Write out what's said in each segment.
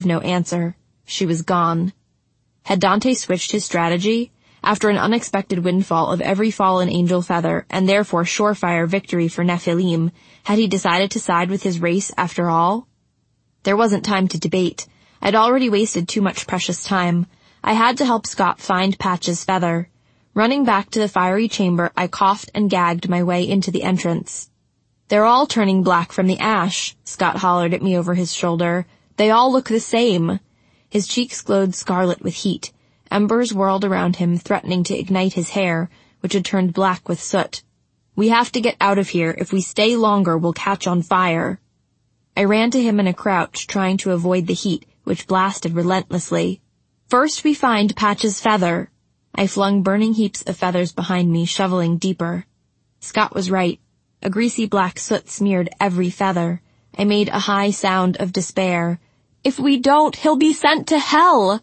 no answer. She was gone. Had Dante switched his strategy? After an unexpected windfall of every fallen angel feather, and therefore surefire victory for Nephilim, had he decided to side with his race after all? There wasn't time to debate. I'd already wasted too much precious time. I had to help Scott find Patch's feather. Running back to the fiery chamber, I coughed and gagged my way into the entrance. "They're all turning black from the ash," Scott hollered at me over his shoulder. "They all look the same." His cheeks glowed scarlet with heat. Embers whirled around him, threatening to ignite his hair, which had turned black with soot. "We have to get out of here. If we stay longer, we'll catch on fire." I ran to him in a crouch, trying to avoid the heat, which blasted relentlessly. "First we find Patch's feather." I flung burning heaps of feathers behind me, shoveling deeper. Scott was right. A greasy black soot smeared every feather. I made a high sound of despair. "If we don't, he'll be sent to hell!"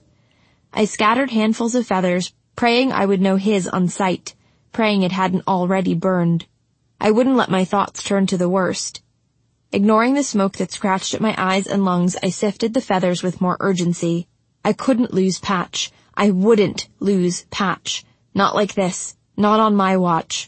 I scattered handfuls of feathers, praying I would know his on sight, praying it hadn't already burned. I wouldn't let my thoughts turn to the worst. Ignoring the smoke that scratched at my eyes and lungs, I sifted the feathers with more urgency. I couldn't lose Patch. I wouldn't lose Patch. Not like this. Not on my watch.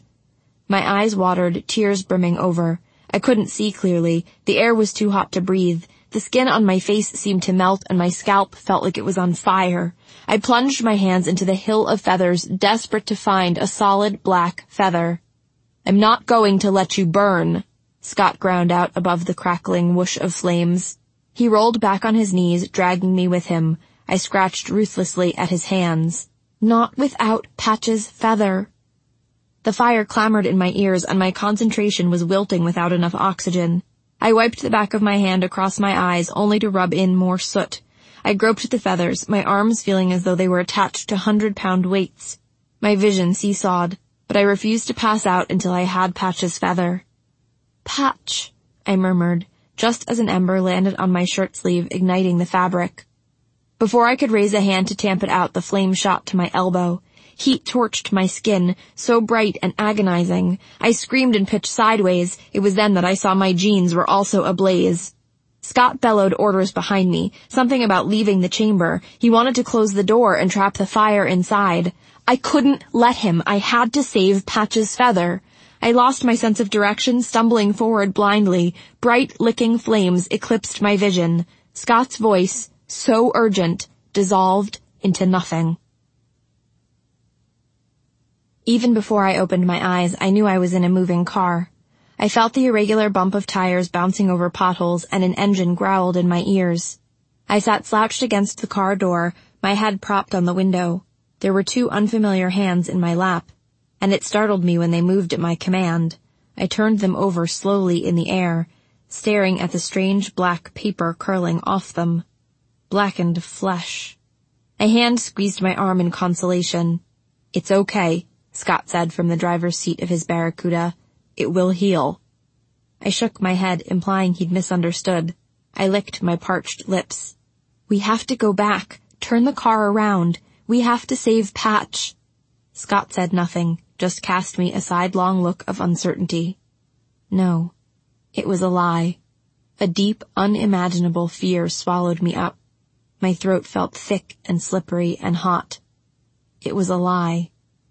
My eyes watered, tears brimming over. I couldn't see clearly. The air was too hot to breathe. The skin on my face seemed to melt, and my scalp felt like it was on fire. I plunged my hands into the hill of feathers, desperate to find a solid black feather. "I'm not going to let you burn," Scott ground out above the crackling whoosh of flames. He rolled back on his knees, dragging me with him. I scratched ruthlessly at his hands. "Not without Patch's feather." The fire clamored in my ears, and my concentration was wilting without enough oxygen. I wiped the back of my hand across my eyes, only to rub in more soot. I groped at the feathers, my arms feeling as though they were attached to 100-pound weights. My vision seesawed, but I refused to pass out until I had Patch's feather. "Patch," I murmured, just as an ember landed on my shirt sleeve, igniting the fabric. Before I could raise a hand to tamp it out, the flame shot to my elbow. Heat torched my skin, so bright and agonizing. I screamed and pitched sideways. It was then that I saw my jeans were also ablaze. Scott bellowed orders behind me, something about leaving the chamber. He wanted to close the door and trap the fire inside. I couldn't let him. I had to save Patch's feather. I lost my sense of direction, stumbling forward blindly. Bright, licking flames eclipsed my vision. Scott's voice, so urgent, dissolved into nothing. Even before I opened my eyes, I knew I was in a moving car. I felt the irregular bump of tires bouncing over potholes, and an engine growled in my ears. I sat slouched against the car door, my head propped on the window. There were two unfamiliar hands in my lap, and it startled me when they moved at my command. I turned them over slowly in the air, staring at the strange black paper curling off them. Blackened flesh. A hand squeezed my arm in consolation. "It's okay," Scott said from the driver's seat of his Barracuda. "It will heal." I shook my head, implying he'd misunderstood. I licked my parched lips. "We have to go back. Turn the car around. We have to save Patch." Scott said nothing, just cast me a sidelong look of uncertainty. No, it was a lie. A deep, unimaginable fear swallowed me up. My throat felt thick and slippery and hot. It was a lie.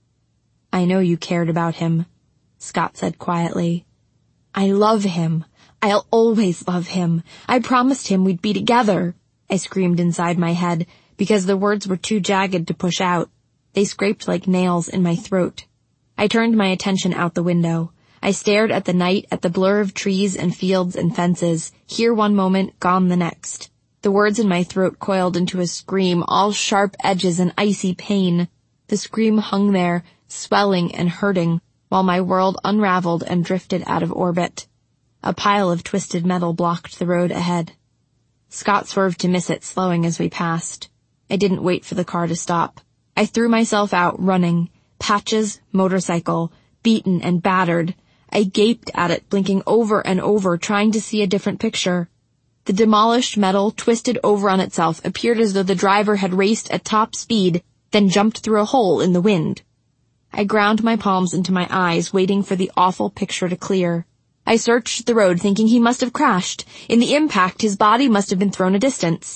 "I know you cared about him," Scott said quietly. "I love him. I'll always love him. I promised him we'd be together," I screamed inside my head, because the words were too jagged to push out. They scraped like nails in my throat. I turned my attention out the window. I stared at the night, at the blur of trees and fields and fences, here one moment, gone the next. The words in my throat coiled into a scream, all sharp edges and icy pain. The scream hung there, swelling and hurting, while my world unraveled and drifted out of orbit. A pile of twisted metal blocked the road ahead. Scott swerved to miss it, slowing as we passed. I didn't wait for the car to stop. I threw myself out, running. Patch's motorcycle, beaten and battered. I gaped at it, blinking over and over, trying to see a different picture. The demolished metal, twisted over on itself, appeared as though the driver had raced at top speed, then jumped through a hole in the wind. I ground my palms into my eyes, waiting for the awful picture to clear. I searched the road, thinking he must have crashed. In the impact, his body must have been thrown a distance.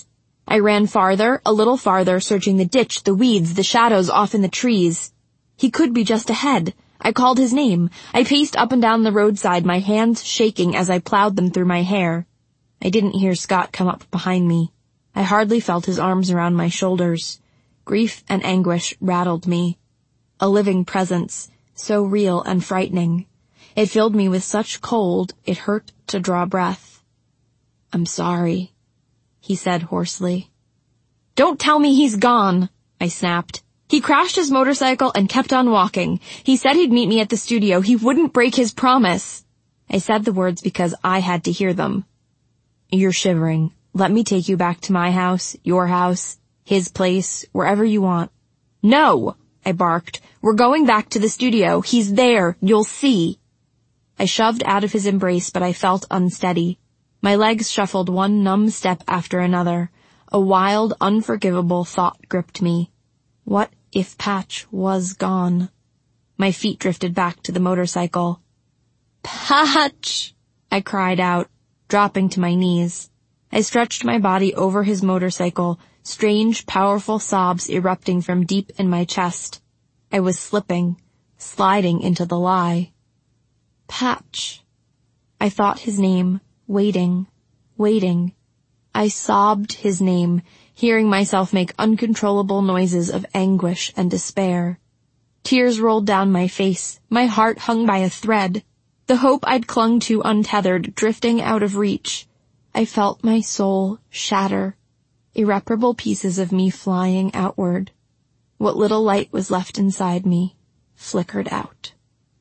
I ran farther, a little farther, searching the ditch, the weeds, the shadows off in the trees. He could be just ahead. I called his name. I paced up and down the roadside, my hands shaking as I plowed them through my hair. I didn't hear Scott come up behind me. I hardly felt his arms around my shoulders. Grief and anguish rattled me. A living presence, so real and frightening. It filled me with such cold, it hurt to draw breath. "I'm sorry," he said hoarsely. "Don't tell me he's gone," I snapped. "He crashed his motorcycle and kept on walking. He said he'd meet me at the studio. He wouldn't break his promise." I said the words because I had to hear them. "You're shivering. Let me take you back to my house, your house, his place, wherever you want." "No," I barked. "We're going back to the studio. He's there. You'll see." I shoved out of his embrace, but I felt unsteady. My legs shuffled one numb step after another. A wild, unforgivable thought gripped me. What if Patch was gone? My feet drifted back to the motorcycle. "Patch!" I cried out, dropping to my knees. I stretched my body over his motorcycle, strange, powerful sobs erupting from deep in my chest. I was slipping, sliding into the lie. Patch. I thought his name, waiting. I sobbed his name, hearing myself make uncontrollable noises of anguish and despair. Tears rolled down my face, my heart hung by a thread. The hope I'd clung to untethered, drifting out of reach. I felt my soul shatter, irreparable pieces of me flying outward. What little light was left inside me flickered out.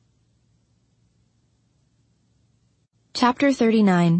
Chapter 39.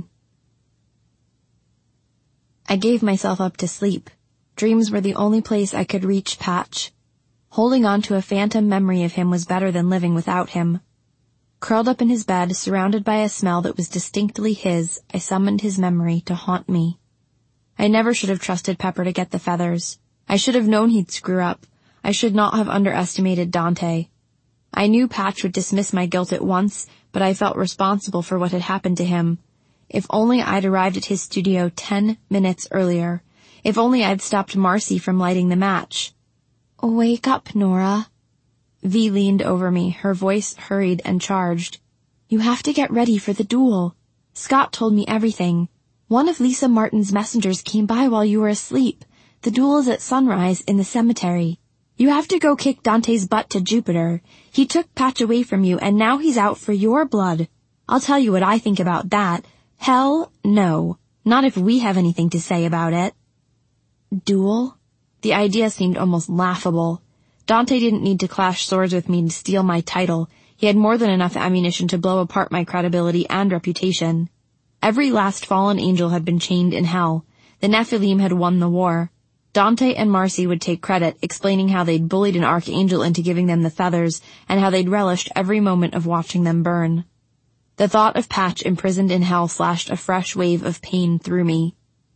I gave myself up to sleep. Dreams were the only place I could reach Patch. Holding on to a phantom memory of him was better than living without him. Curled up in his bed, surrounded by a smell that was distinctly his, I summoned his memory to haunt me. I never should have trusted Pepper to get the feathers. I should have known he'd screw up. I should not have underestimated Dante. I knew Patch would dismiss my guilt at once, but I felt responsible for what had happened to him. If only I'd arrived at his studio 10 minutes earlier. If only I'd stopped Marcy from lighting the match. "Wake up, Nora." V leaned over me, her voice hurried and charged. "You have to get ready for the duel. Scott told me everything. One of Lisa Martin's messengers came by while you were asleep. The duel is at sunrise in the cemetery. You have to go kick Dante's butt to Jupiter. He took Patch away from you, and now he's out for your blood. I'll tell you what I think about that. Hell no. Not if we have anything to say about it." Duel? The idea seemed almost laughable. Dante didn't need to clash swords with me to steal my title. He had more than enough ammunition to blow apart my credibility and reputation. Every last fallen angel had been chained in hell. The Nephilim had won the war. Dante and Marcy would take credit, explaining how they'd bullied an archangel into giving them the feathers, and how they'd relished every moment of watching them burn. The thought of Patch imprisoned in hell slashed a fresh wave of pain through me.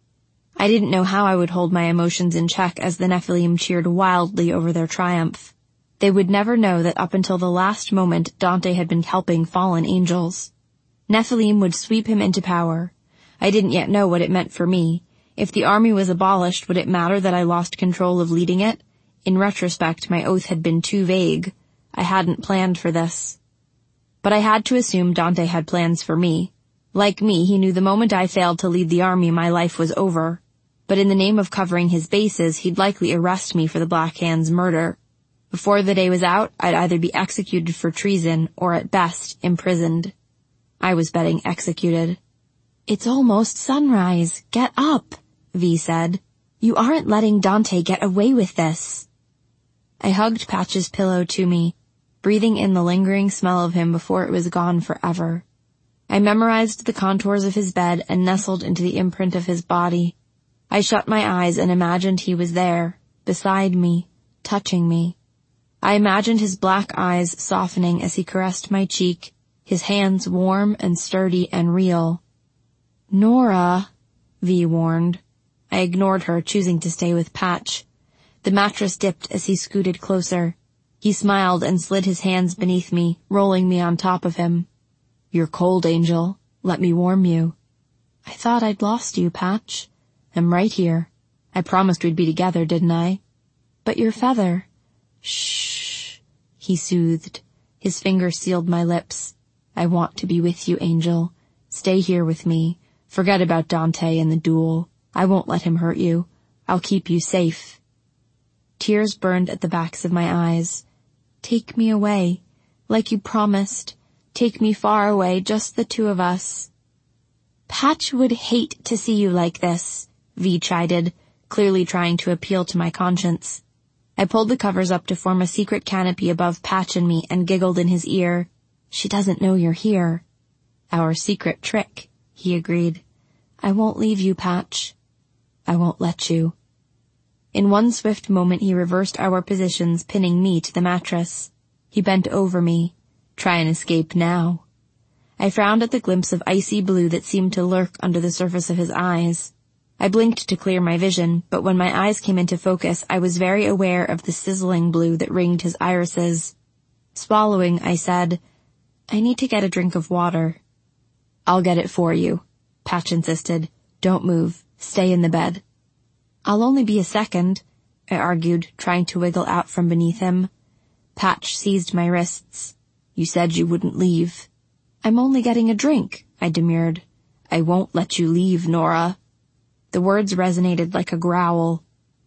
I didn't know how I would hold my emotions in check as the Nephilim cheered wildly over their triumph. They would never know that up until the last moment Dante had been helping fallen angels. Nephilim would sweep him into power. I didn't yet know what it meant for me. If the army was abolished, would it matter that I lost control of leading it? In retrospect, my oath had been too vague. I hadn't planned for this. But I had to assume Dante had plans for me. Like me, he knew the moment I failed to lead the army, my life was over. But in the name of covering his bases, he'd likely arrest me for the Black Hand's murder. Before the day was out, I'd either be executed for treason or at best imprisoned. I was betting executed. "It's almost sunrise. Get up," V said. "You aren't letting Dante get away with this." I hugged Patch's pillow to me, breathing in the lingering smell of him before it was gone forever. I memorized the contours of his bed and nestled into the imprint of his body. I shut my eyes and imagined he was there, beside me, touching me. I imagined his black eyes softening as he caressed my cheek, his hands warm and sturdy and real. "Nora," V warned. I ignored her, choosing to stay with Patch. The mattress dipped as he scooted closer. He smiled and slid his hands beneath me, rolling me on top of him. "You're cold, Angel. Let me warm you." "I thought I'd lost you, Patch." "I'm right here. I promised we'd be together, didn't I? But your feather. Shh, he soothed. His fingers sealed my lips. I want to be with you, Angel. Stay here with me. Forget about Dante and the duel. I won't let him hurt you. I'll keep you safe. Tears burned at the backs of my eyes. Take me away, like you promised. Take me far away, just the two of us. Patch would hate to see you like this, V chided, clearly trying to appeal to my conscience. I pulled the covers up to form a secret canopy above Patch and me and giggled in his ear. She doesn't know you're here. Our secret trick, he agreed. I won't leave you, Patch. I won't let you. In one swift moment he reversed our positions, pinning me to the mattress. He bent over me. Try and escape now. I frowned at the glimpse of icy blue that seemed to lurk under the surface of his eyes. I blinked to clear my vision, but when my eyes came into focus, I was very aware of the sizzling blue that ringed his irises. Swallowing, I said, I need to get a drink of water. I'll get it for you, Patch insisted. Don't move. Stay in the bed. I'll only be a second, I argued, trying to wiggle out from beneath him. Patch seized my wrists. You said you wouldn't leave. I'm only getting a drink, I demurred. I won't let you leave, Nora. The words resonated like a growl.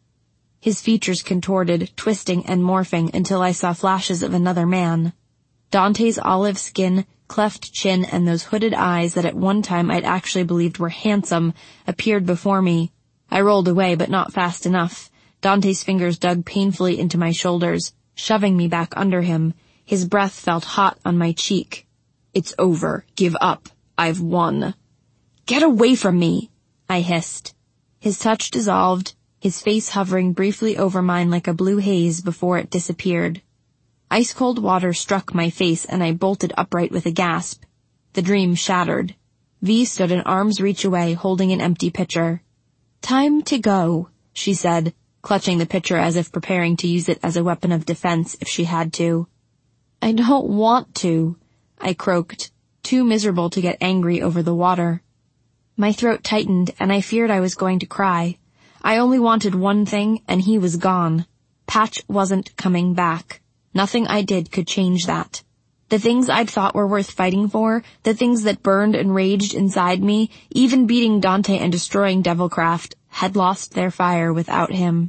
His features contorted, twisting and morphing until I saw flashes of another man. Dante's olive skin, cleft chin, and those hooded eyes that at one time I'd actually believed were handsome appeared before me. I rolled away, but not fast enough. Dante's fingers dug painfully into my shoulders, shoving me back under him. His breath felt hot on my cheek. It's over. Give up. I've won. Get away from me, I hissed. His touch dissolved, his face hovering briefly over mine like a blue haze before it disappeared. Ice-cold water struck my face and I bolted upright with a gasp. The dream shattered. V stood an arm's reach away, holding an empty pitcher. Time to go, she said, clutching the pitcher as if preparing to use it as a weapon of defense if she had to. I don't want to, I croaked, too miserable to get angry over the water. My throat tightened and I feared I was going to cry. I only wanted one thing and he was gone. Patch wasn't coming back. Nothing I did could change that. The things I'd thought were worth fighting for, the things that burned and raged inside me, even beating Dante and destroying Devilcraft, had lost their fire without him.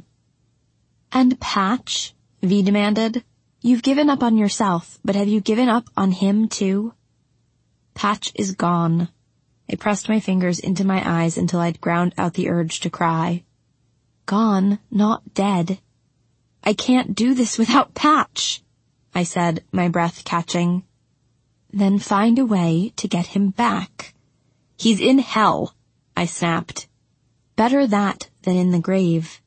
And Patch? V demanded. You've given up on yourself, but have you given up on him too? Patch is gone. I pressed my fingers into my eyes until I'd ground out the urge to cry. Gone, not dead. I can't do this without Patch, I said, my breath catching. Then find a way to get him back. He's in hell, I snapped. Better that than in the grave.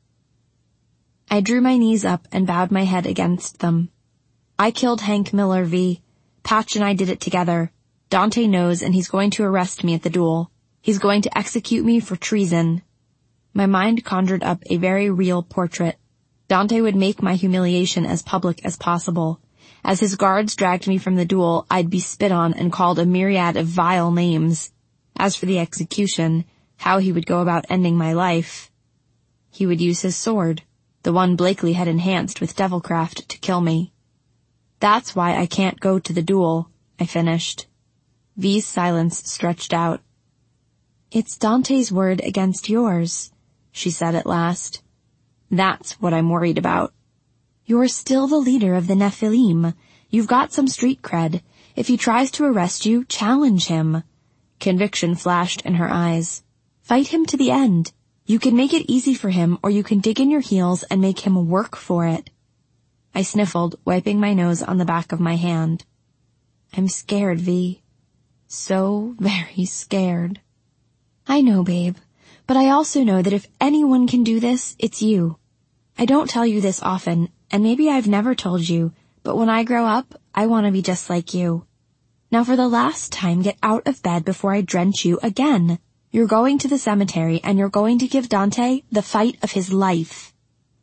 I drew my knees up and bowed my head against them. I killed Hank Miller, V. Patch and I did it together. Dante knows and he's going to arrest me at the duel. He's going to execute me for treason. My mind conjured up a very real portrait. Dante would make my humiliation as public as possible. As his guards dragged me from the duel, I'd be spit on and called a myriad of vile names. As for the execution, how he would go about ending my life. He would use his sword, the one Blakely had enhanced with Devilcraft, to kill me. That's why I can't go to the duel, I finished. V's silence stretched out. It's Dante's word against yours, she said at last. That's what I'm worried about. You're still the leader of the Nephilim. You've got some street cred. If he tries to arrest you, challenge him. Conviction flashed in her eyes. Fight him to the end. You can make it easy for him, or you can dig in your heels and make him work for it. I sniffled, wiping my nose on the back of my hand. I'm scared, V. So very scared. I know, babe, but I also know that if anyone can do this, it's you. I don't tell you this often, and maybe I've never told you, but when I grow up, I want to be just like you. Now for the last time, get out of bed before I drench you again. You're going to the cemetery, and you're going to give Dante the fight of his life.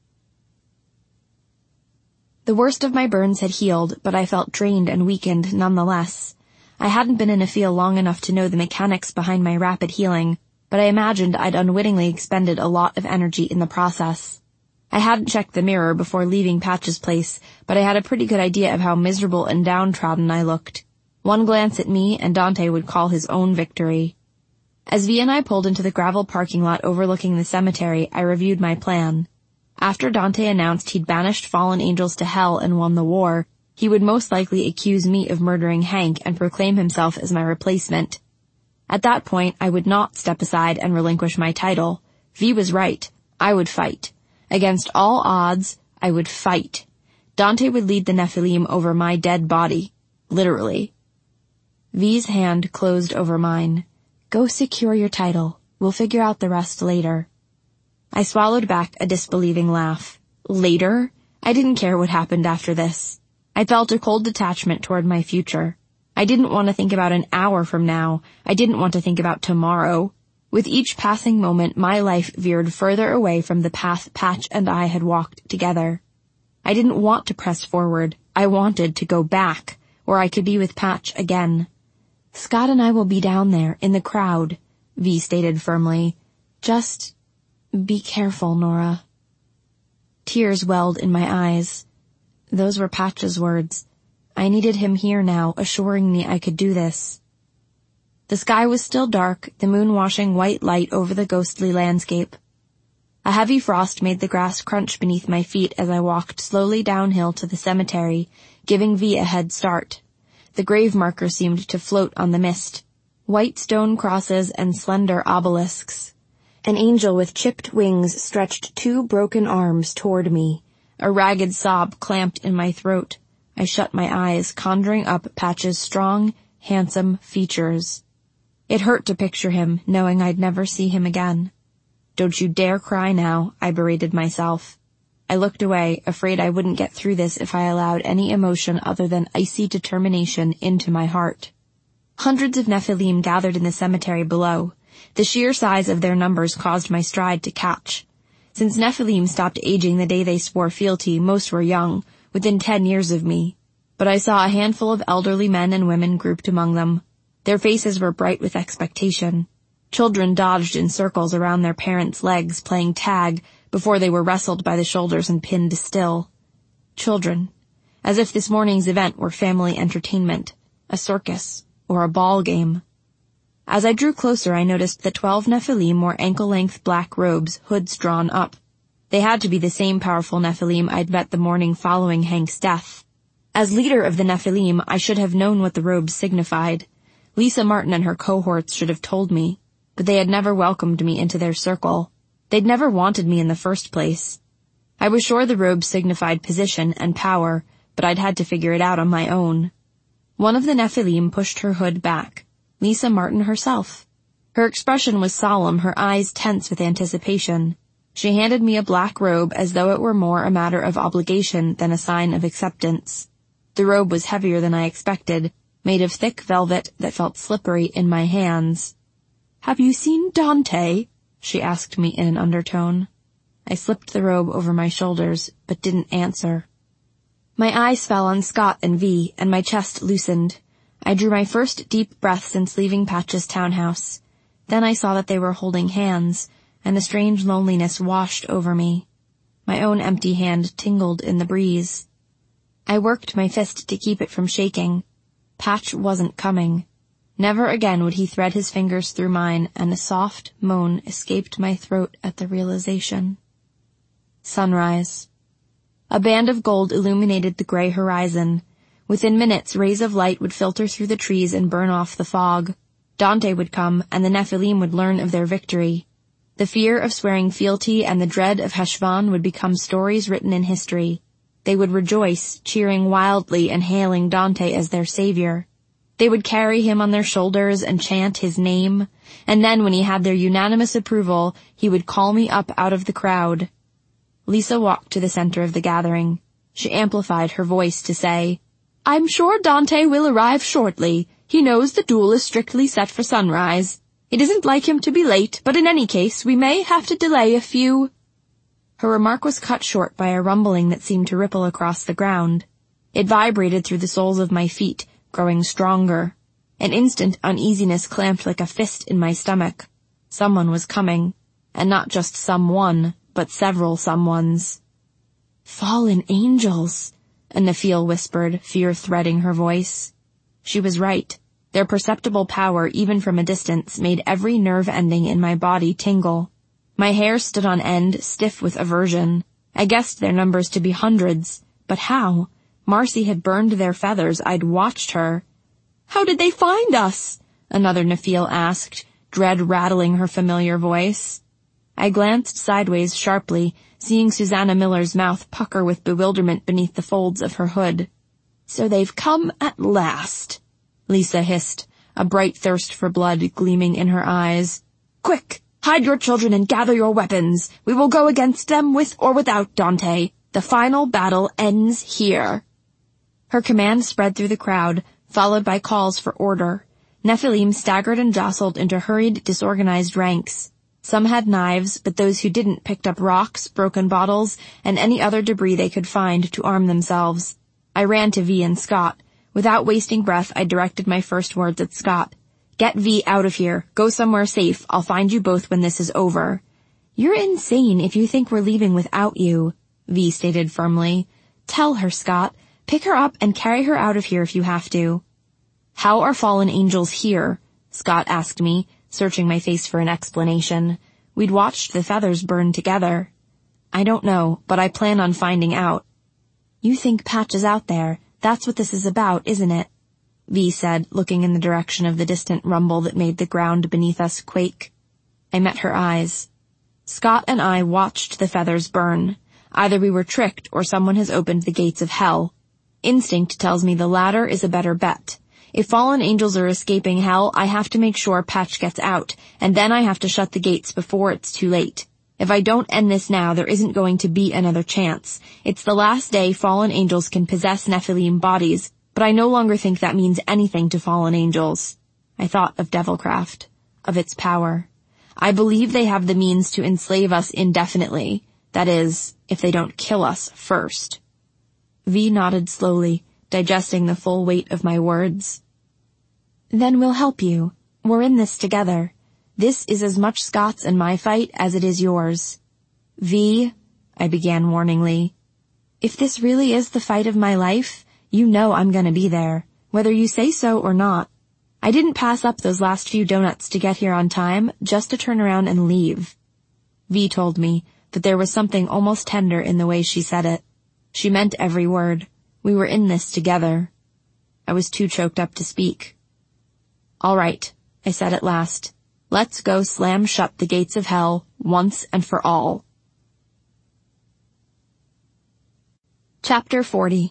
The worst of my burns had healed, but I felt drained and weakened nonetheless. I hadn't been in a field long enough to know the mechanics behind my rapid healing. but I imagined I'd unwittingly expended a lot of energy in the process. I hadn't checked the mirror before leaving Patch's place, but I had a pretty good idea of how miserable and downtrodden I looked. One glance at me and Dante would call his own victory. As V and I pulled into the gravel parking lot overlooking the cemetery, I reviewed my plan. After Dante announced he'd banished fallen angels to hell and won the war, he would most likely accuse me of murdering Hank and proclaim himself as my replacement. At that point, I would not step aside and relinquish my title. V was right. I would fight. Against all odds, I would fight. Dante would lead the Nephilim over my dead body. Literally. V's hand closed over mine. Go secure your title. We'll figure out the rest later. I swallowed back a disbelieving laugh. Later? I didn't care what happened after this. I felt a cold detachment toward my future. I didn't want to think about an hour from now. I didn't want to think about tomorrow. With each passing moment, my life veered further away from the path Patch and I had walked together. I didn't want to press forward. I wanted to go back, where I could be with Patch again. Scott and I will be down there, in the crowd, V stated firmly. Just be careful, Nora. Tears welled in my eyes. Those were Patch's words. I needed him here now, assuring me I could do this. The sky was still dark, the moon washing white light over the ghostly landscape. A heavy frost made the grass crunch beneath my feet as I walked slowly downhill to the cemetery, giving V a head start. The grave marker seemed to float on the mist. White stone crosses and slender obelisks. An angel with chipped wings stretched two broken arms toward me. A ragged sob clamped in my throat. I shut my eyes, conjuring up Patch's strong, handsome features. It hurt to picture him, knowing I'd never see him again. Don't you dare cry now, I berated myself. I looked away, afraid I wouldn't get through this if I allowed any emotion other than icy determination into my heart. Hundreds of Nephilim gathered in the cemetery below. The sheer size of their numbers caused my stride to catch. Since Nephilim stopped aging the day they swore fealty, most were young, within 10 years of me. But I saw a handful of elderly men and women grouped among them. Their faces were bright with expectation. Children dodged in circles around their parents' legs, playing tag, before they were wrestled by the shoulders and pinned still. Children. As if this morning's event were family entertainment, a circus, or a ball game. As I drew closer, I noticed that 12 Nephilim wore ankle-length black robes, hoods drawn up. They had to be the same powerful Nephilim I'd met the morning following Hank's death. As leader of the Nephilim, I should have known what the robes signified. Lisa Martin and her cohorts should have told me, but they had never welcomed me into their circle. They'd never wanted me in the first place. I was sure the robes signified position and power, but I'd had to figure it out on my own. One of the Nephilim pushed her hood back. Lisa Martin herself. Her expression was solemn, her eyes tense with anticipation. She handed me a black robe as though it were more a matter of obligation than a sign of acceptance. The robe was heavier than I expected, made of thick velvet that felt slippery in my hands. "Have you seen Dante?" she asked me in an undertone. I slipped the robe over my shoulders, but didn't answer. My eyes fell on Scott and V, and my chest loosened. I drew my first deep breath since leaving Patch's townhouse. Then I saw that they were holding hands, and a strange loneliness washed over me. My own empty hand tingled in the breeze. I worked my fist to keep it from shaking. Patch wasn't coming. Never again would he thread his fingers through mine, and a soft moan escaped my throat at the realization. Sunrise. A band of gold illuminated the gray horizon. Within minutes, rays of light would filter through the trees and burn off the fog. Dante would come, and the Nephilim would learn of their victory. The fear of swearing fealty and the dread of Heshvan would become stories written in history. They would rejoice, cheering wildly and hailing Dante as their savior. They would carry him on their shoulders and chant his name, and then when he had their unanimous approval, he would call me up out of the crowd. Lisa walked to the center of the gathering. She amplified her voice to say, "I'm sure Dante will arrive shortly. He knows the duel is strictly set for sunrise. It isn't like him to be late, but in any case, we may have to delay a few—" Her remark was cut short by a rumbling that seemed to ripple across the ground. It vibrated through the soles of my feet, growing stronger. An instant uneasiness clamped like a fist in my stomach. Someone was coming, and not just someone, but several someones. "Fallen angels," a Nephil whispered, fear threading her voice. She was right. Their perceptible power, even from a distance, made every nerve ending in my body tingle. My hair stood on end, stiff with aversion. I guessed their numbers to be hundreds. But how? Marcy had burned their feathers. I'd watched her. "How did they find us?" another Nephil asked, dread rattling her familiar voice. I glanced sideways sharply, seeing Susanna Miller's mouth pucker with bewilderment beneath the folds of her hood. "So they've come at last," Lisa hissed, a bright thirst for blood gleaming in her eyes. "Quick! Hide your children and gather your weapons. We will go against them with or without Dante. The final battle ends here." Her command spread through the crowd, followed by calls for order. Nephilim staggered and jostled into hurried, disorganized ranks. Some had knives, but those who didn't picked up rocks, broken bottles, and any other debris they could find to arm themselves. I ran to V and Scott. Without wasting breath, I directed my first words at Scott. "Get V out of here. Go somewhere safe. I'll find you both when this is over." "You're insane if you think we're leaving without you," V stated firmly. "Tell her, Scott. Pick her up and carry her out of here if you have to." "How are fallen angels here?" Scott asked me, searching my face for an explanation. We'd watched the feathers burn together. "I don't know, but I plan on finding out." "You think Patch is out there. That's what this is about, isn't it?" V said, looking in the direction of the distant rumble that made the ground beneath us quake. I met her eyes. Scott and I watched the feathers burn. Either we were tricked or someone has opened the gates of hell. Instinct tells me the latter is a better bet. If fallen angels are escaping hell, I have to make sure Patch gets out, and then I have to shut the gates before it's too late. If I don't end this now, there isn't going to be another chance. It's the last day fallen angels can possess Nephilim bodies, but I no longer think that means anything to fallen angels. I thought of Devilcraft, of its power. I believe they have the means to enslave us indefinitely. That is, if they don't kill us first. V nodded slowly, digesting the full weight of my words. "Then we'll help you. We're in this together. This is as much Scott's and my fight as it is yours." "V," I began warningly, "if this really is the fight of my life, you know I'm gonna be there, whether you say so or not. I didn't pass up those last few donuts to get here on time, just to turn around and leave." V told me that there was something almost tender in the way she said it. She meant every word. We were in this together. I was too choked up to speak. "All right," I said at last. "Let's go slam shut the gates of hell, once and for all." Chapter 40.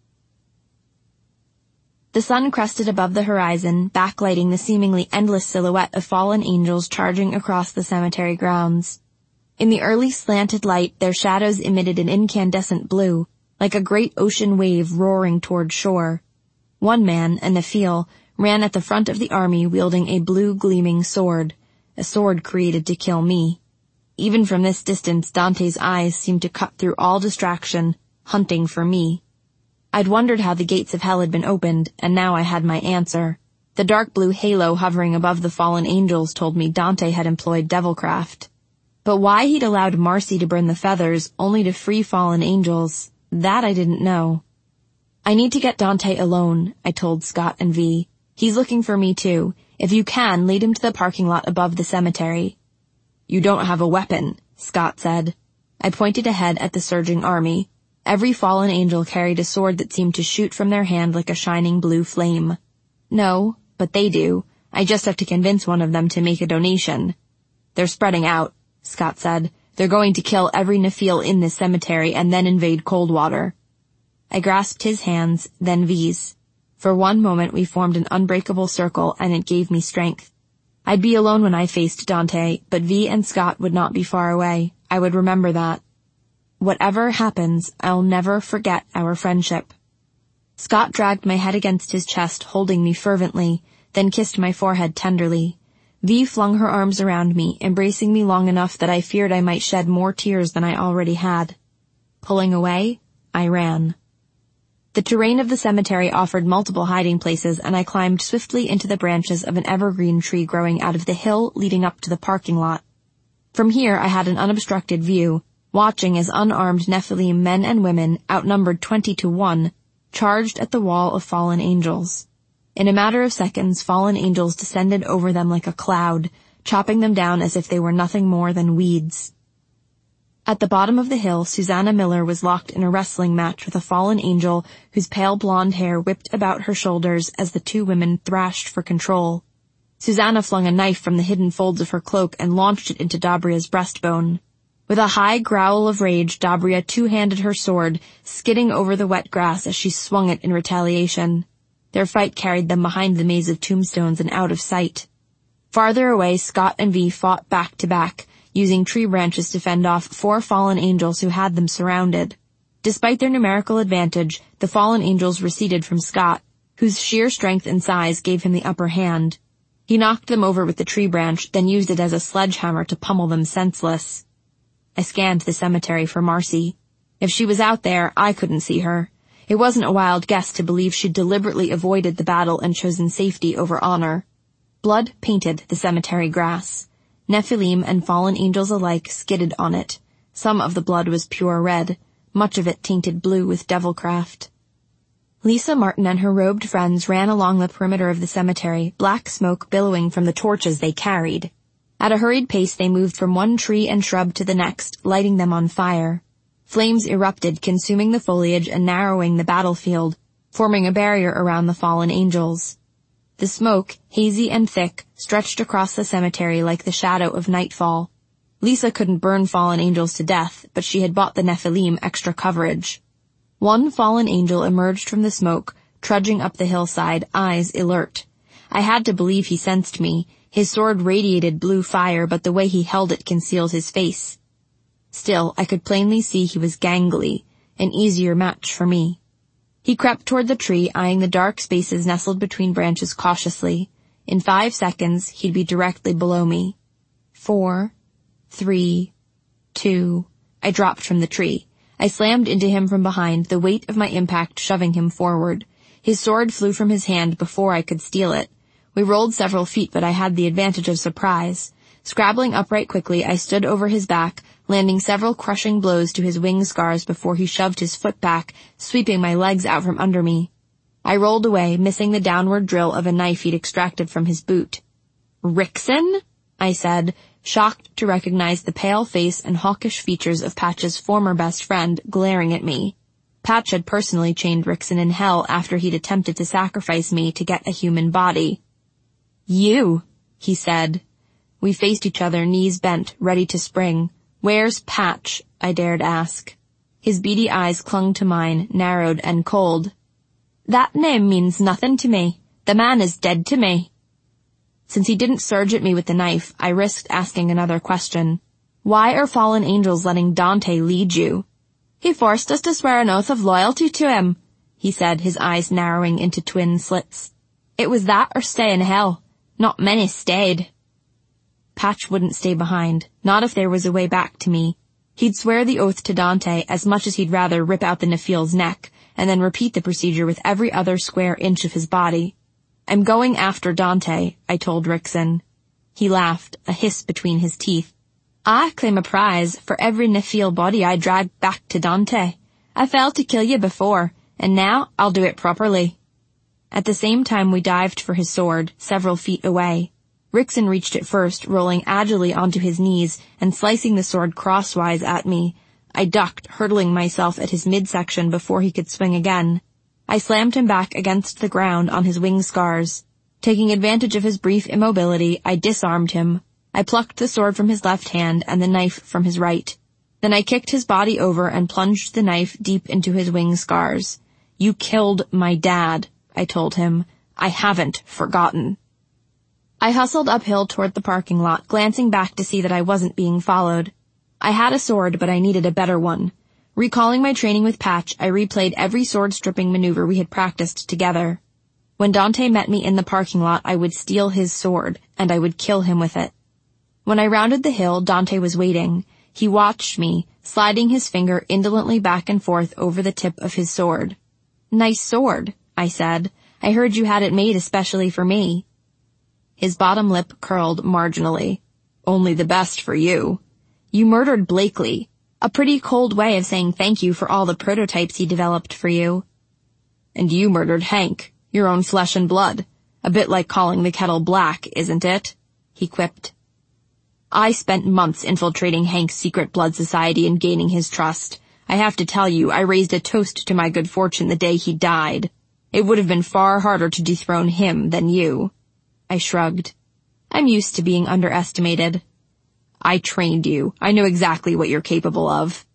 The sun crested above the horizon, backlighting the seemingly endless silhouette of fallen angels charging across the cemetery grounds. In the early slanted light, their shadows emitted an incandescent blue, like a great ocean wave roaring toward shore. One man, a Nephil, ran at the front of the army wielding a blue gleaming sword, a sword created to kill me. Even from this distance, Dante's eyes seemed to cut through all distraction, hunting for me. I'd wondered how the gates of hell had been opened, and now I had my answer. The dark blue halo hovering above the fallen angels told me Dante had employed Devilcraft. But why he'd allowed Marcy to burn the feathers only to free fallen angels, that I didn't know. "I need to get Dante alone," I told Scott and V. "He's looking for me too. If you can, lead him to the parking lot above the cemetery." "You don't have a weapon," Scott said. I pointed ahead at the surging army. Every fallen angel carried a sword that seemed to shoot from their hand like a shining blue flame. "No, but they do. I just have to convince one of them to make a donation." "They're spreading out," Scott said. "They're going to kill every Nephil in this cemetery and then invade Coldwater." I grasped his hands, then V's. For one moment we formed an unbreakable circle, and it gave me strength. I'd be alone when I faced Dante, but V and Scott would not be far away. I would remember that. Whatever happens, I'll never forget our friendship. Scott dragged my head against his chest, holding me fervently, then kissed my forehead tenderly. V flung her arms around me, embracing me long enough that I feared I might shed more tears than I already had. Pulling away, I ran. The terrain of the cemetery offered multiple hiding places, and I climbed swiftly into the branches of an evergreen tree growing out of the hill leading up to the parking lot. From here I had an unobstructed view, watching as unarmed Nephilim men and women, outnumbered 20-1, charged at the wall of fallen angels. In a matter of seconds, fallen angels descended over them like a cloud, chopping them down as if they were nothing more than weeds. At the bottom of the hill, Susanna Miller was locked in a wrestling match with a fallen angel whose pale blonde hair whipped about her shoulders as the two women thrashed for control. Susanna flung a knife from the hidden folds of her cloak and launched it into Dabria's breastbone. With a high growl of rage, Dabria two-handed her sword, skidding over the wet grass as she swung it in retaliation. Their fight carried them behind the maze of tombstones and out of sight. Farther away, Scott and V fought back to back, using tree branches to fend off 4 fallen angels who had them surrounded. Despite their numerical advantage, the fallen angels receded from Scott, whose sheer strength and size gave him the upper hand. He knocked them over with the tree branch, then used it as a sledgehammer to pummel them senseless. I scanned the cemetery for Marcy. If she was out there, I couldn't see her. It wasn't a wild guess to believe she'd deliberately avoided the battle and chosen safety over honor. Blood painted the cemetery grass. Nephilim and fallen angels alike skidded on it. Some of the blood was pure red, much of it tainted blue with devilcraft. Lisa Martin and her robed friends ran along the perimeter of the cemetery, black smoke billowing from the torches they carried. At a hurried pace they moved from one tree and shrub to the next, lighting them on fire. Flames erupted, consuming the foliage and narrowing the battlefield, forming a barrier around the fallen angels. The smoke, hazy and thick, stretched across the cemetery like the shadow of nightfall. Lisa couldn't burn fallen angels to death, but she had bought the Nephilim extra coverage. One fallen angel emerged from the smoke, trudging up the hillside, eyes alert. I had to believe he sensed me. His sword radiated blue fire, but the way he held it concealed his face. Still, I could plainly see he was gangly, an easier match for me. He crept toward the tree, eyeing the dark spaces nestled between branches cautiously. In 5 seconds, he'd be directly below me. 4, 3, 2... I dropped from the tree. I slammed into him from behind, the weight of my impact shoving him forward. His sword flew from his hand before I could steal it. We rolled several feet, but I had the advantage of surprise. Scrabbling upright quickly, I stood over his back, landing several crushing blows to his wing scars before he shoved his foot back, sweeping my legs out from under me. I rolled away, missing the downward drill of a knife he'd extracted from his boot. "Rickson?" I said, shocked to recognize the pale face and hawkish features of Patch's former best friend glaring at me. Patch had personally chained Rickson in hell after he'd attempted to sacrifice me to get a human body. "You," he said. We faced each other, knees bent, ready to spring. "Where's Patch?" I dared ask. His beady eyes clung to mine, narrowed and cold. "That name means nothing to me. The man is dead to me." Since he didn't surge at me with the knife, I risked asking another question. "Why are fallen angels letting Dante lead you?" "He forced us to swear an oath of loyalty to him," he said, his eyes narrowing into twin slits. "It was that or stay in hell. Not many stayed." Patch wouldn't stay behind, not if there was a way back to me. He'd swear the oath to Dante as much as he'd rather rip out the Nephil's neck, and then repeat the procedure with every other square inch of his body. "I'm going after Dante," I told Rickson. He laughed, a hiss between his teeth. "I claim a prize for every Nephil body I drag back to Dante. I failed to kill you before, and now I'll do it properly." At the same time we dived for his sword, several feet away. Rickson reached it first, rolling agilely onto his knees and slicing the sword crosswise at me. I ducked, hurtling myself at his midsection before he could swing again. I slammed him back against the ground on his wing scars. Taking advantage of his brief immobility, I disarmed him. I plucked the sword from his left hand and the knife from his right. Then I kicked his body over and plunged the knife deep into his wing scars. "You killed my dad," I told him. "I haven't forgotten." I hustled uphill toward the parking lot, glancing back to see that I wasn't being followed. I had a sword, but I needed a better one. Recalling my training with Patch, I replayed every sword-stripping maneuver we had practiced together. When Dante met me in the parking lot, I would steal his sword, and I would kill him with it. When I rounded the hill, Dante was waiting. He watched me, sliding his finger indolently back and forth over the tip of his sword. Nice sword, I said. I heard you had it made especially for me. His bottom lip curled marginally. Only the best for you. You murdered Blakely. A pretty cold way of saying thank you for all the prototypes he developed for you. And you murdered Hank, your own flesh and blood. A bit like calling the kettle black, isn't it? He quipped. I spent months infiltrating Hank's secret blood society and gaining his trust. I have to tell you, I raised a toast to my good fortune the day he died. It would have been far harder to dethrone him than you. I shrugged. I'm used to being underestimated. I trained you. I know exactly what you're capable of.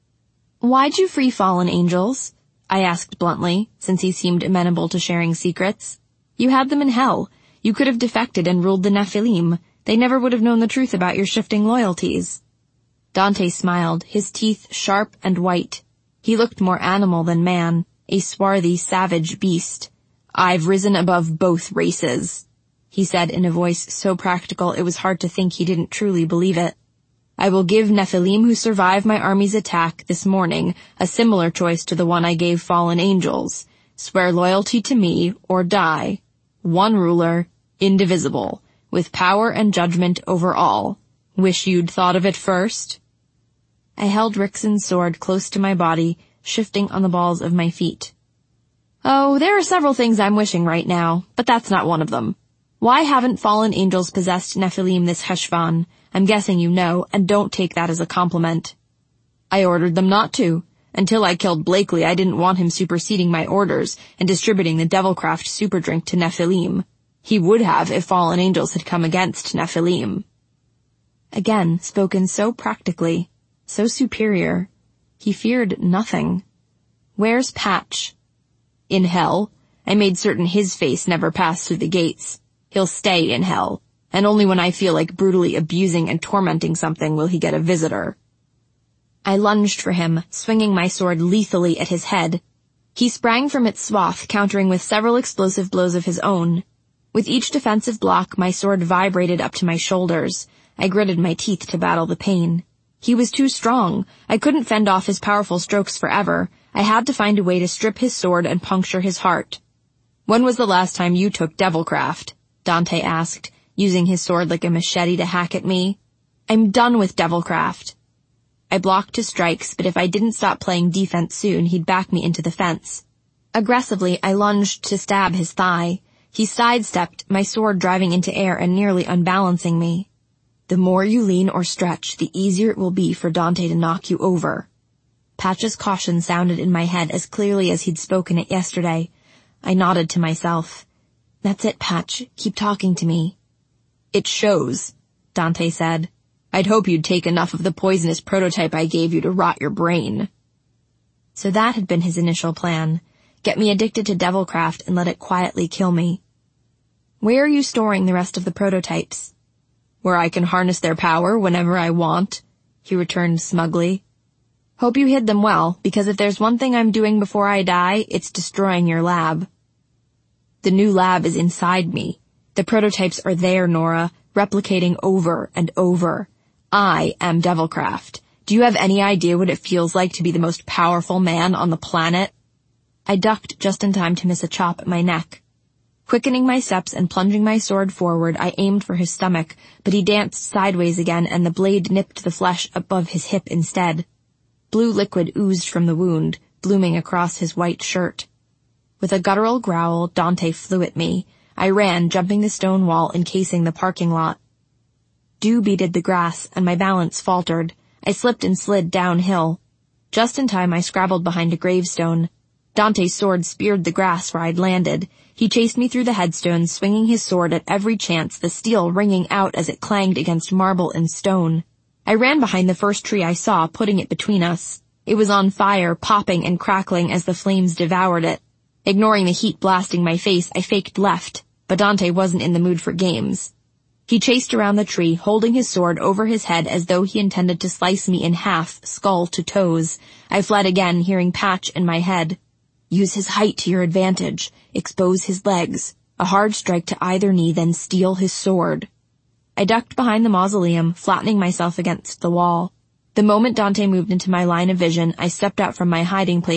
Why'd you free fallen angels? I asked bluntly, since he seemed amenable to sharing secrets. You had them in hell. You could have defected and ruled the Nephilim. They never would have known the truth about your shifting loyalties. Dante smiled, his teeth sharp and white. He looked more animal than man, a swarthy, savage beast. I've risen above both races, he said in a voice so practical it was hard to think he didn't truly believe it. I will give Nephilim who survived my army's attack this morning a similar choice to the one I gave fallen angels. Swear loyalty to me or die. One ruler, indivisible, with power and judgment over all. Wish you'd thought of it first? I held Rickson's sword close to my body, shifting on the balls of my feet. Oh, there are several things I'm wishing right now, but that's not one of them. Why haven't fallen angels possessed Nephilim this Heshvan? I'm guessing you know, and don't take that as a compliment. I ordered them not to. Until I killed Blakely, I didn't want him superseding my orders and distributing the Devilcraft super drink to Nephilim. He would have if fallen angels had come against Nephilim. Again, spoken so practically, so superior. He feared nothing. Where's Patch? In hell. I made certain his face never passed through the gates. He'll stay in hell, and only when I feel like brutally abusing and tormenting something will he get a visitor. I lunged for him, swinging my sword lethally at his head. He sprang from its swath, countering with several explosive blows of his own. With each defensive block, my sword vibrated up to my shoulders. I gritted my teeth to battle the pain. He was too strong. I couldn't fend off his powerful strokes forever. I had to find a way to strip his sword and puncture his heart. When was the last time you took Devilcraft? Dante asked, using his sword like a machete to hack at me. I'm done with Devilcraft. I blocked his strikes, but if I didn't stop playing defense soon, he'd back me into the fence. Aggressively, I lunged to stab his thigh. He sidestepped, my sword driving into air and nearly unbalancing me. The more you lean or stretch, the easier it will be for Dante to knock you over. Patch's caution sounded in my head as clearly as he'd spoken it yesterday. I nodded to myself. That's it, Patch. Keep talking to me. It shows, Dante said. I'd hope you'd take enough of the poisonous prototype I gave you to rot your brain. So that had been his initial plan. Get me addicted to Devilcraft and let it quietly kill me. Where are you storing the rest of the prototypes? Where I can harness their power whenever I want, he returned smugly. Hope you hid them well, because if there's one thing I'm doing before I die, it's destroying your lab. The new lab is inside me. The prototypes are there, Nora, replicating over and over. I am Devilcraft. Do you have any idea what it feels like to be the most powerful man on the planet? I ducked just in time to miss a chop at my neck. Quickening my steps and plunging my sword forward, I aimed for his stomach, but he danced sideways again and the blade nipped the flesh above his hip instead. Blue liquid oozed from the wound, blooming across his white shirt. With a guttural growl, Dante flew at me. I ran, jumping the stone wall encasing the parking lot. Dew beaded the grass, and my balance faltered. I slipped and slid downhill. Just in time, I scrabbled behind a gravestone. Dante's sword speared the grass where I'd landed. He chased me through the headstones, swinging his sword at every chance, the steel ringing out as it clanged against marble and stone. I ran behind the first tree I saw, putting it between us. It was on fire, popping and crackling as the flames devoured it. Ignoring the heat blasting my face, I faked left, but Dante wasn't in the mood for games. He chased around the tree, holding his sword over his head as though he intended to slice me in half, skull to toes. I fled again, hearing Patch in my head. Use his height to your advantage. Expose his legs. A hard strike to either knee, then steal his sword. I ducked behind the mausoleum, flattening myself against the wall. The moment Dante moved into my line of vision, I stepped out from my hiding place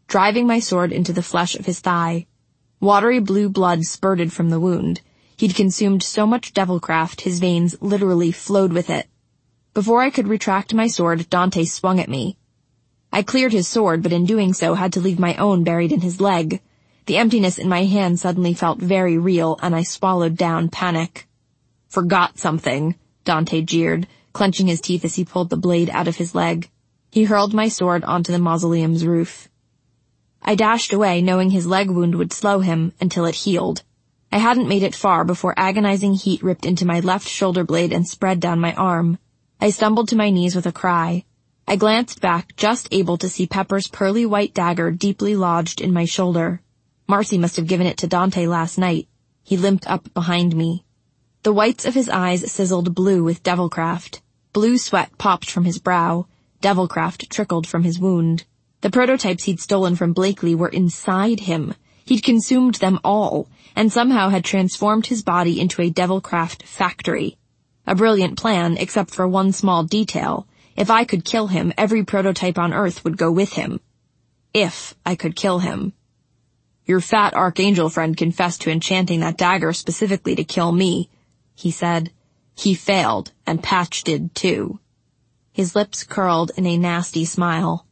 driving my sword into the flesh of his thigh. Watery blue blood spurted from the wound. He'd consumed so much devilcraft his veins literally flowed with it. Before I could retract my sword, Dante swung at me. I cleared his sword, but in doing so had to leave my own buried in his leg. The emptiness in my hand suddenly felt very real, and I swallowed down panic. "Forgot something," Dante jeered, clenching his teeth as he pulled the blade out of his leg. He hurled my sword onto the mausoleum's roof. I dashed away, knowing his leg wound would slow him until it healed. I hadn't made it far before agonizing heat ripped into my left shoulder blade and spread down my arm. I stumbled to my knees with a cry. I glanced back, just able to see Pepper's pearly white dagger deeply lodged in my shoulder. Marcy must have given it to Dante last night. He limped up behind me. The whites of his eyes sizzled blue with devilcraft. Blue sweat popped from his brow. Devilcraft trickled from his wound. The prototypes he'd stolen from Blakely were inside him. He'd consumed them all, and somehow had transformed his body into a devilcraft factory. A brilliant plan, except for one small detail. If I could kill him, every prototype on Earth would go with him. If I could kill him. "Your fat archangel friend confessed to enchanting that dagger specifically to kill me," he said. "He failed, and Patch did too." His lips curled in a nasty smile.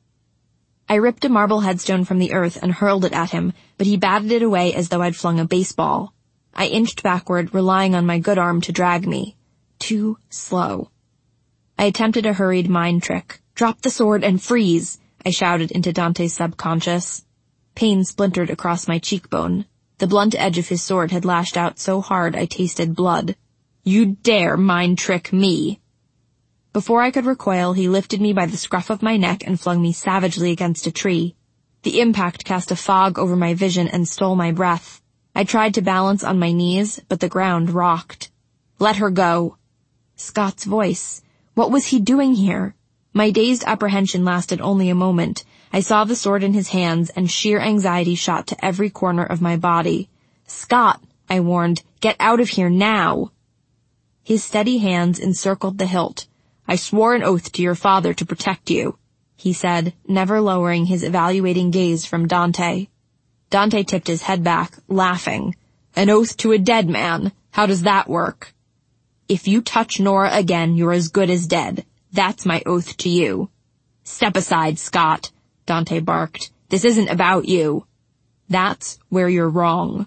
I ripped a marble headstone from the earth and hurled it at him, but he batted it away as though I'd flung a baseball. I inched backward, relying on my good arm to drag me. Too slow. I attempted a hurried mind trick. "Drop the sword and freeze," I shouted into Dante's subconscious. Pain splintered across my cheekbone. The blunt edge of his sword had lashed out so hard I tasted blood. "You dare mind trick me!" Before I could recoil, he lifted me by the scruff of my neck and flung me savagely against a tree. The impact cast a fog over my vision and stole my breath. I tried to balance on my knees, but the ground rocked. "Let her go." Scott's voice. What was he doing here? My dazed apprehension lasted only a moment. I saw the sword in his hands, and sheer anxiety shot to every corner of my body. "Scott," I warned, "get out of here now." His steady hands encircled the hilt. "I swore an oath to your father to protect you," he said, never lowering his evaluating gaze from Dante. Dante tipped his head back, laughing. "An oath to a dead man? How does that work?" "If you touch Nora again, you're as good as dead. That's my oath to you." "Step aside, Scott," Dante barked. "This isn't about you." "That's where you're wrong."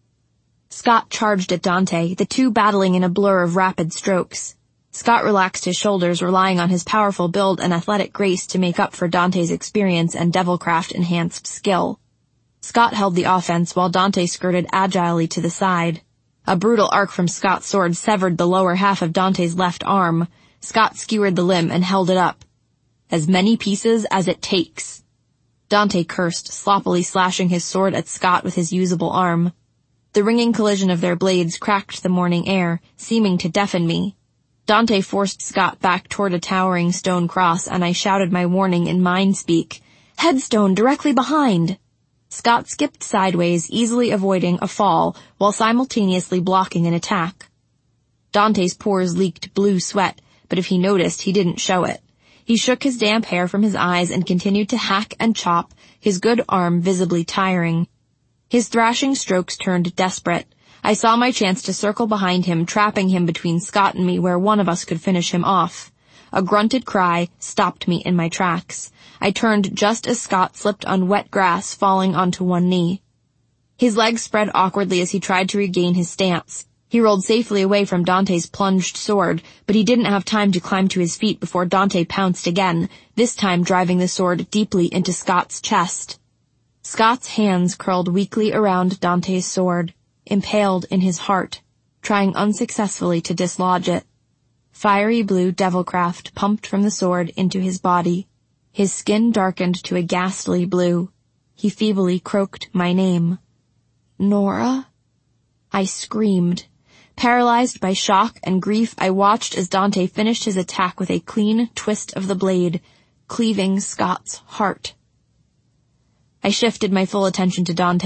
Scott charged at Dante, the two battling in a blur of rapid strokes. Scott relaxed his shoulders, relying on his powerful build and athletic grace to make up for Dante's experience and devilcraft-enhanced skill. Scott held the offense while Dante skirted agilely to the side. A brutal arc from Scott's sword severed the lower half of Dante's left arm. Scott skewered the limb and held it up. "As many pieces as it takes." Dante cursed, sloppily slashing his sword at Scott with his usable arm. The ringing collision of their blades cracked the morning air, seeming to deafen me. Dante forced Scott back toward a towering stone cross, and I shouted my warning in mind speak. "Headstone directly behind!" Scott skipped sideways, easily avoiding a fall, while simultaneously blocking an attack. Dante's pores leaked blue sweat, but if he noticed, he didn't show it. He shook his damp hair from his eyes and continued to hack and chop, his good arm visibly tiring. His thrashing strokes turned desperate. I saw my chance to circle behind him, trapping him between Scott and me where one of us could finish him off. A grunted cry stopped me in my tracks. I turned just as Scott slipped on wet grass, falling onto one knee. His legs spread awkwardly as he tried to regain his stance. He rolled safely away from Dante's plunged sword, but he didn't have time to climb to his feet before Dante pounced again, this time driving the sword deeply into Scott's chest. Scott's hands curled weakly around Dante's sword, impaled in his heart, trying unsuccessfully to dislodge it. Fiery blue devilcraft pumped from the sword into his body. His skin darkened to a ghastly blue. He feebly croaked my name. "Nora?" I screamed. Paralyzed by shock and grief, I watched as Dante finished his attack with a clean twist of the blade, cleaving Scott's heart. I shifted my full attention to Dante,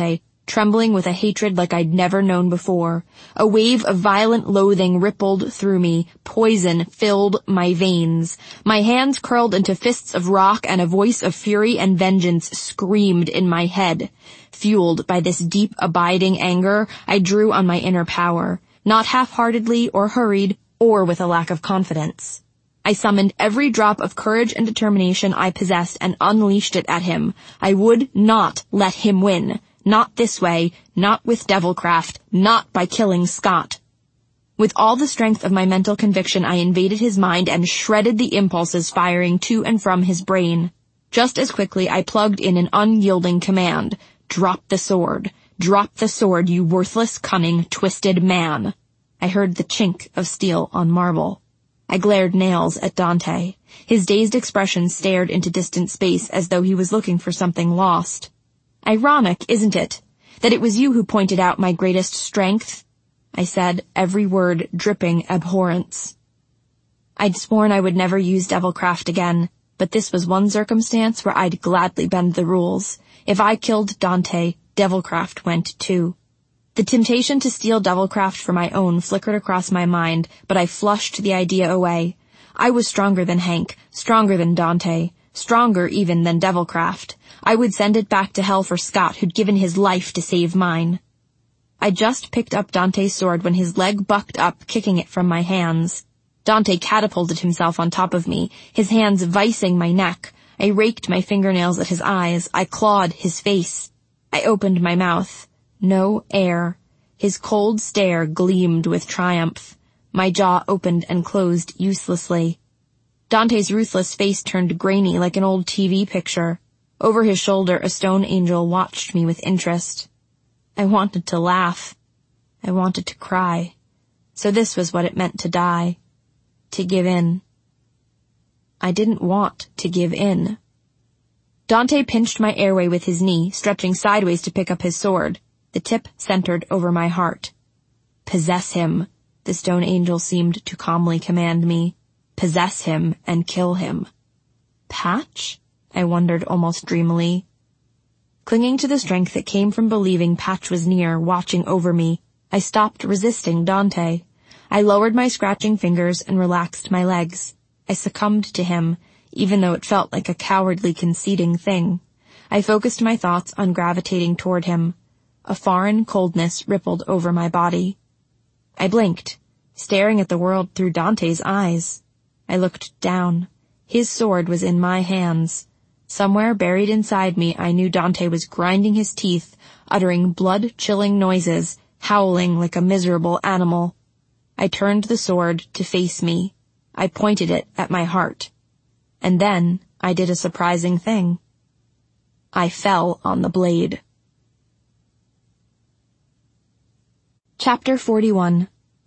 trembling with a hatred like I'd never known before. A wave of violent loathing rippled through me. Poison filled my veins. My hands curled into fists of rock, and a voice of fury and vengeance screamed in my head. Fueled by this deep, abiding anger, I drew on my inner power, not half-heartedly or hurried, or with a lack of confidence. I summoned every drop of courage and determination I possessed and unleashed it at him. I would not let him win. Not this way, not with devilcraft, not by killing Scott. With all the strength of my mental conviction, I invaded his mind and shredded the impulses firing to and from his brain. Just as quickly, I plugged in an unyielding command. Drop the sword. Drop the sword, you worthless, cunning, twisted man. I heard the chink of steel on marble. I glared nails at Dante. His dazed expression stared into distant space as though he was looking for something lost. Ironic, isn't it, that it was you who pointed out my greatest strength? I said, every word dripping abhorrence. I'd sworn I would never use devilcraft again, but this was one circumstance where I'd gladly bend the rules. If I killed Dante, devilcraft went too. The temptation to steal devilcraft for my own flickered across my mind, but I flushed the idea away. I was stronger than Hank, stronger than Dante, stronger even than devilcraft. I would send it back to hell for Scott, who'd given his life to save mine. I just picked up Dante's sword when his leg bucked up, kicking it from my hands. Dante catapulted himself on top of me, his hands vicing my neck. I raked my fingernails at his eyes. I clawed his face. I opened my mouth. No air. His cold stare gleamed with triumph. My jaw opened and closed uselessly. Dante's ruthless face turned grainy like an old TV picture. Over his shoulder, a stone angel watched me with interest. I wanted to laugh. I wanted to cry. So this was what it meant to die. To give in. I didn't want to give in. Dante pinched my airway with his knee, stretching sideways to pick up his sword. The tip centered over my heart. Possess him, the stone angel seemed to calmly command me. Possess him and kill him. Patch? I wondered almost dreamily. Clinging to the strength that came from believing Patch was near, watching over me, I stopped resisting Dante. I lowered my scratching fingers and relaxed my legs. I succumbed to him, even though it felt like a cowardly conceding thing. I focused my thoughts on gravitating toward him. A foreign coldness rippled over my body. I blinked, staring at the world through Dante's eyes. I looked down. His sword was in my hands. Somewhere buried inside me, I knew Dante was grinding his teeth, uttering blood-chilling noises, howling like a miserable animal. I turned the sword to face me. I pointed it at my heart. And then I did a surprising thing. I fell on the blade. Chapter 41.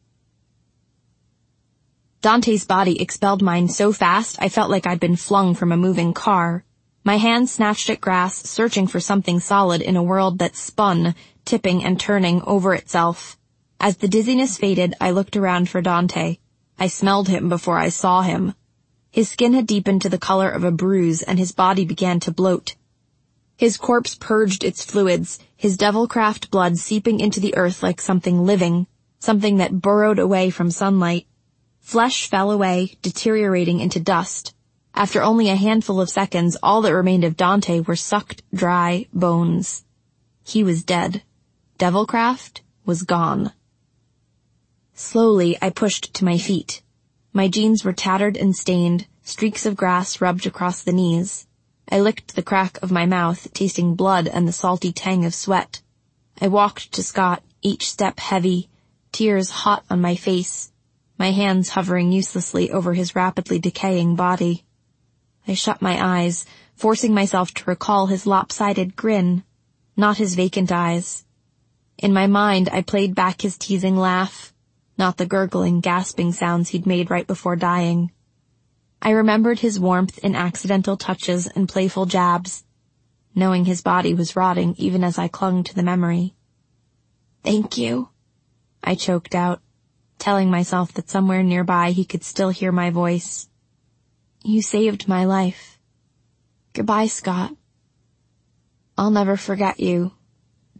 Dante's body expelled mine so fast I felt like I'd been flung from a moving car. My hand snatched at grass, searching for something solid in a world that spun, tipping and turning over itself. As the dizziness faded, I looked around for Dante. I smelled him before I saw him. His skin had deepened to the color of a bruise, and his body began to bloat. His corpse purged its fluids, his devilcraft blood seeping into the earth like something living, something that burrowed away from sunlight. Flesh fell away, deteriorating into dust. After only a handful of seconds, all that remained of Dante were sucked, dry bones. He was dead. Devilcraft was gone. Slowly, I pushed to my feet. My jeans were tattered and stained, streaks of grass rubbed across the knees. I licked the crack of my mouth, tasting blood and the salty tang of sweat. I walked to Scott, each step heavy, tears hot on my face, my hands hovering uselessly over his rapidly decaying body. I shut my eyes, forcing myself to recall his lopsided grin, not his vacant eyes. In my mind, I played back his teasing laugh, not the gurgling, gasping sounds he'd made right before dying. I remembered his warmth in accidental touches and playful jabs, knowing his body was rotting even as I clung to the memory. "Thank you," I choked out, telling myself that somewhere nearby he could still hear my voice. "You saved my life. Goodbye, Scott. I'll never forget you.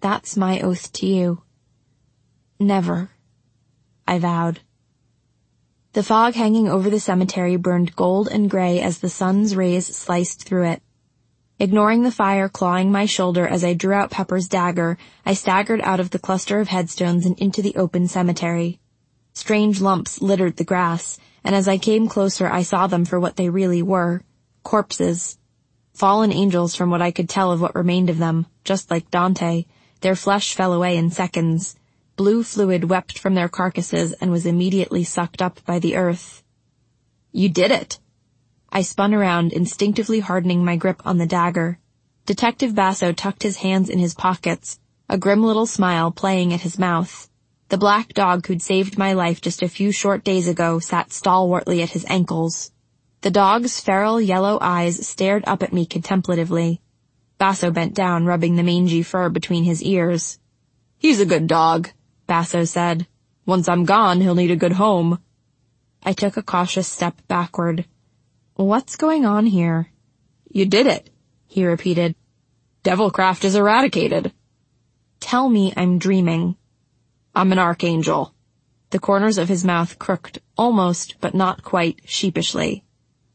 That's my oath to you. Never, I vowed. The fog hanging over the cemetery burned gold and gray as the sun's rays sliced through it. Ignoring the fire clawing my shoulder as I drew out Pepper's dagger, I staggered out of the cluster of headstones and into the open cemetery. Strange lumps littered the grass, and as I came closer I saw them for what they really were. Corpses. Fallen angels from what I could tell of what remained of them, just like Dante. Their flesh fell away in seconds. Blue fluid wept from their carcasses and was immediately sucked up by the earth. You did it! I spun around, instinctively hardening my grip on the dagger. Detective Basso tucked his hands in his pockets, a grim little smile playing at his mouth. The black dog who'd saved my life just a few short days ago sat stalwartly at his ankles. The dog's feral yellow eyes stared up at me contemplatively. Basso bent down, rubbing the mangy fur between his ears. He's a good dog, Basso said. Once I'm gone, he'll need a good home. I took a cautious step backward. What's going on here? You did it, he repeated. Devilcraft is eradicated. Tell me I'm dreaming. I'm an archangel. The corners of his mouth crooked, almost, but not quite, sheepishly.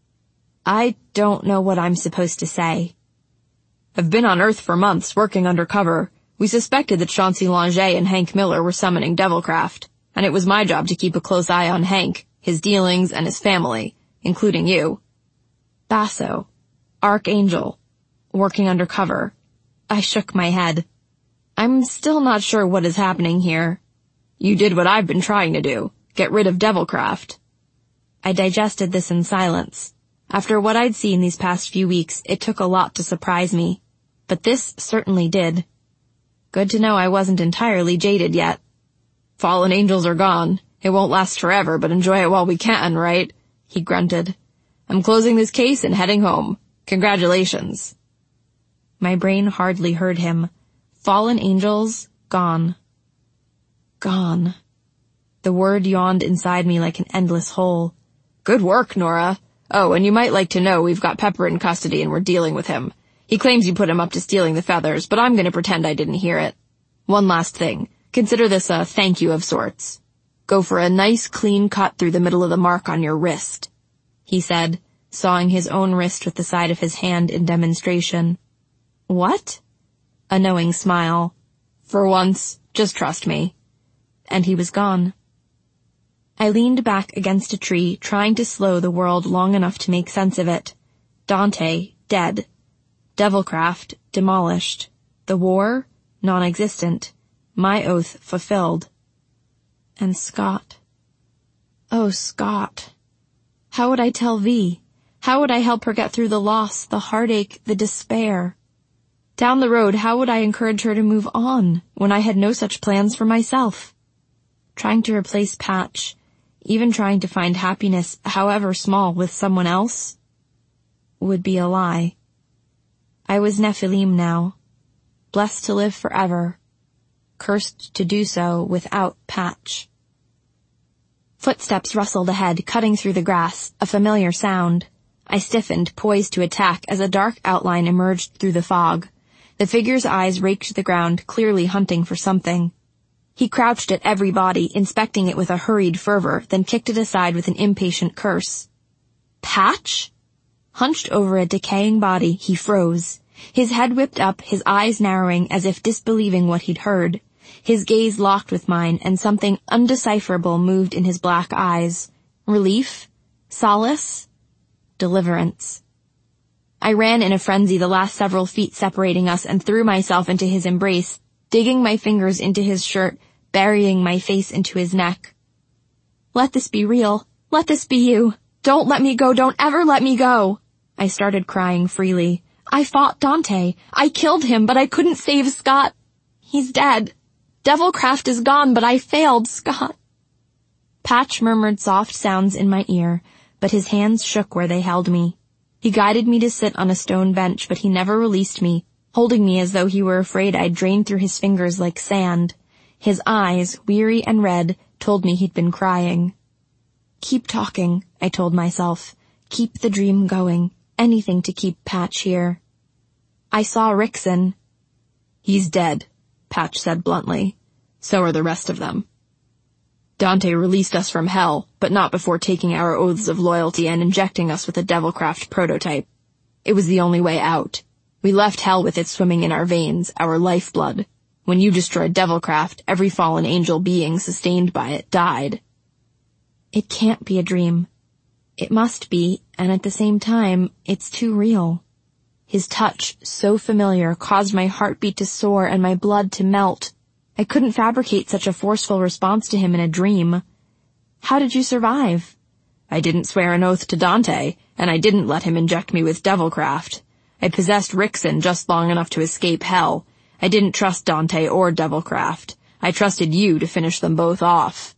I don't know what I'm supposed to say. I've been on Earth for months, working undercover. We suspected that Chauncey Lange and Hank Miller were summoning Devilcraft, and it was my job to keep a close eye on Hank, his dealings, and his family, including you. Basso. Archangel. Working undercover. I shook my head. I'm still not sure what is happening here. You did what I've been trying to do. Get rid of Devilcraft. I digested this in silence. After what I'd seen these past few weeks, it took a lot to surprise me. But this certainly did. Good to know I wasn't entirely jaded yet. Fallen angels are gone. It won't last forever, but enjoy it while we can, right? He grunted. I'm closing this case and heading home. Congratulations. My brain hardly heard him. Fallen angels, gone. Gone. The word yawned inside me like an endless hole. Good work, Nora. Oh, and you might like to know we've got Pepper in custody and we're dealing with him. He claims you put him up to stealing the feathers, but I'm going to pretend I didn't hear it. One last thing. Consider this a thank you of sorts. Go for a nice clean cut through the middle of the mark on your wrist, he said, sawing his own wrist with the side of his hand in demonstration. What? A knowing smile. For once, just trust me. And he was gone. I leaned back against a tree, trying to slow the world long enough to make sense of it. Dante, dead. Devilcraft, demolished. The war, non-existent. My oath fulfilled. And Scott. Oh, Scott. How would I tell V? How would I help her get through the loss, the heartache, the despair? Down the road, how would I encourage her to move on when I had no such plans for myself? Trying to replace Patch, even trying to find happiness, however small, with someone else, would be a lie. I was Nephilim now, blessed to live forever, cursed to do so without Patch. Footsteps rustled ahead, cutting through the grass, a familiar sound. I stiffened, poised to attack, as a dark outline emerged through the fog. The figure's eyes raked the ground, clearly hunting for something. He crouched at every body, inspecting it with a hurried fervor, then kicked it aside with an impatient curse. Patch? Hunched over a decaying body, he froze. His head whipped up, his eyes narrowing as if disbelieving what he'd heard. His gaze locked with mine, and something undecipherable moved in his black eyes. Relief? Solace? Deliverance. I ran in a frenzy, the last several feet separating us, and threw myself into his embrace, digging my fingers into his shirt, burying my face into his neck. Let this be real. Let this be you. Don't let me go. Don't ever let me go. I started crying freely. I fought Dante. I killed him, but I couldn't save Scott. He's dead. Devilcraft is gone, but I failed Scott. Patch murmured soft sounds in my ear, but his hands shook where they held me. He guided me to sit on a stone bench, but he never released me, holding me as though he were afraid I'd drain through his fingers like sand. His eyes, weary and red, told me he'd been crying. Keep talking, I told myself. Keep the dream going. Anything to keep Patch here. I saw Rickson. He's dead. Patch said bluntly. So are the rest of them. Dante released us from hell, but not before taking our oaths of loyalty and injecting us with a Devilcraft prototype. It was the only way out. We left hell with it swimming in our veins, our lifeblood. When you destroyed Devilcraft, every fallen angel being sustained by it died. It can't be a dream. It must be, and at the same time, it's too real. His touch, so familiar, caused my heartbeat to soar and my blood to melt. I couldn't fabricate such a forceful response to him in a dream. How did you survive? I didn't swear an oath to Dante, and I didn't let him inject me with Devilcraft. I possessed Rickson just long enough to escape hell. I didn't trust Dante or Devilcraft. I trusted you to finish them both off.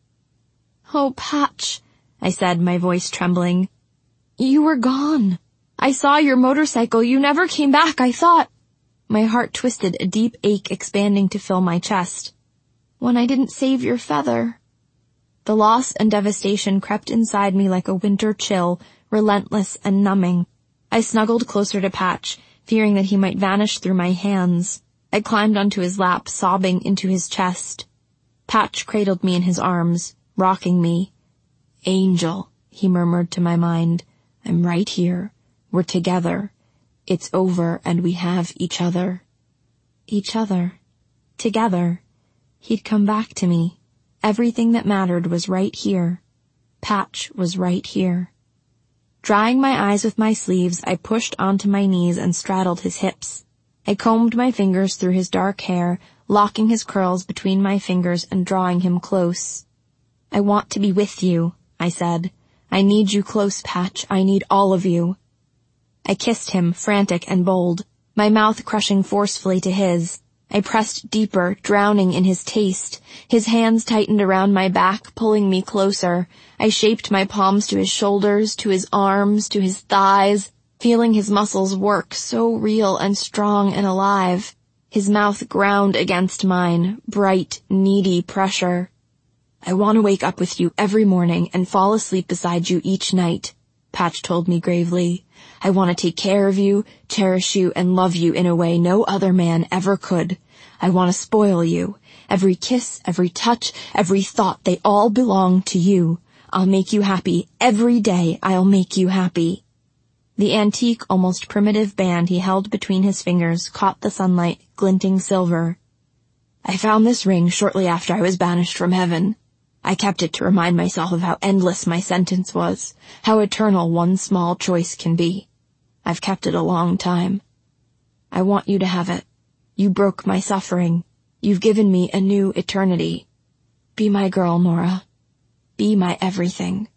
Oh, Patch, I said, my voice trembling. You were gone. I saw your motorcycle. You never came back, I thought. My heart twisted, a deep ache expanding to fill my chest. When I didn't save your feather. The loss and devastation crept inside me like a winter chill, relentless and numbing. I snuggled closer to Patch, fearing that he might vanish through my hands. I climbed onto his lap, sobbing into his chest. Patch cradled me in his arms, rocking me. Angel, he murmured to my mind. I'm right here. We're together. It's over and we have each other. Each other. Together. He'd come back to me. Everything that mattered was right here. Patch was right here. Drying my eyes with my sleeves, I pushed onto my knees and straddled his hips. I combed my fingers through his dark hair, locking his curls between my fingers and drawing him close. I want to be with you, I said. I need you close, Patch. I need all of you. I kissed him, frantic and bold, my mouth crushing forcefully to his. I pressed deeper, drowning in his taste. His hands tightened around my back, pulling me closer. I shaped my palms to his shoulders, to his arms, to his thighs, feeling his muscles work, so real and strong and alive. His mouth ground against mine, bright, needy pressure. I want to wake up with you every morning and fall asleep beside you each night, Patch told me gravely. I want to take care of you, cherish you, and love you in a way no other man ever could. I want to spoil you. Every kiss, every touch, every thought, they all belong to you. I'll make you happy. Every day I'll make you happy. The antique, almost primitive band he held between his fingers caught the sunlight, glinting silver. I found this ring shortly after I was banished from heaven. I kept it to remind myself of how endless my sentence was, how eternal one small choice can be. I've kept it a long time. I want you to have it. You broke my suffering. You've given me a new eternity. Be my girl, Nora. Be my everything.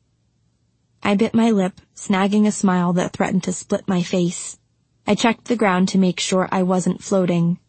I bit my lip, snagging a smile that threatened to split my face. I checked the ground to make sure I wasn't floating.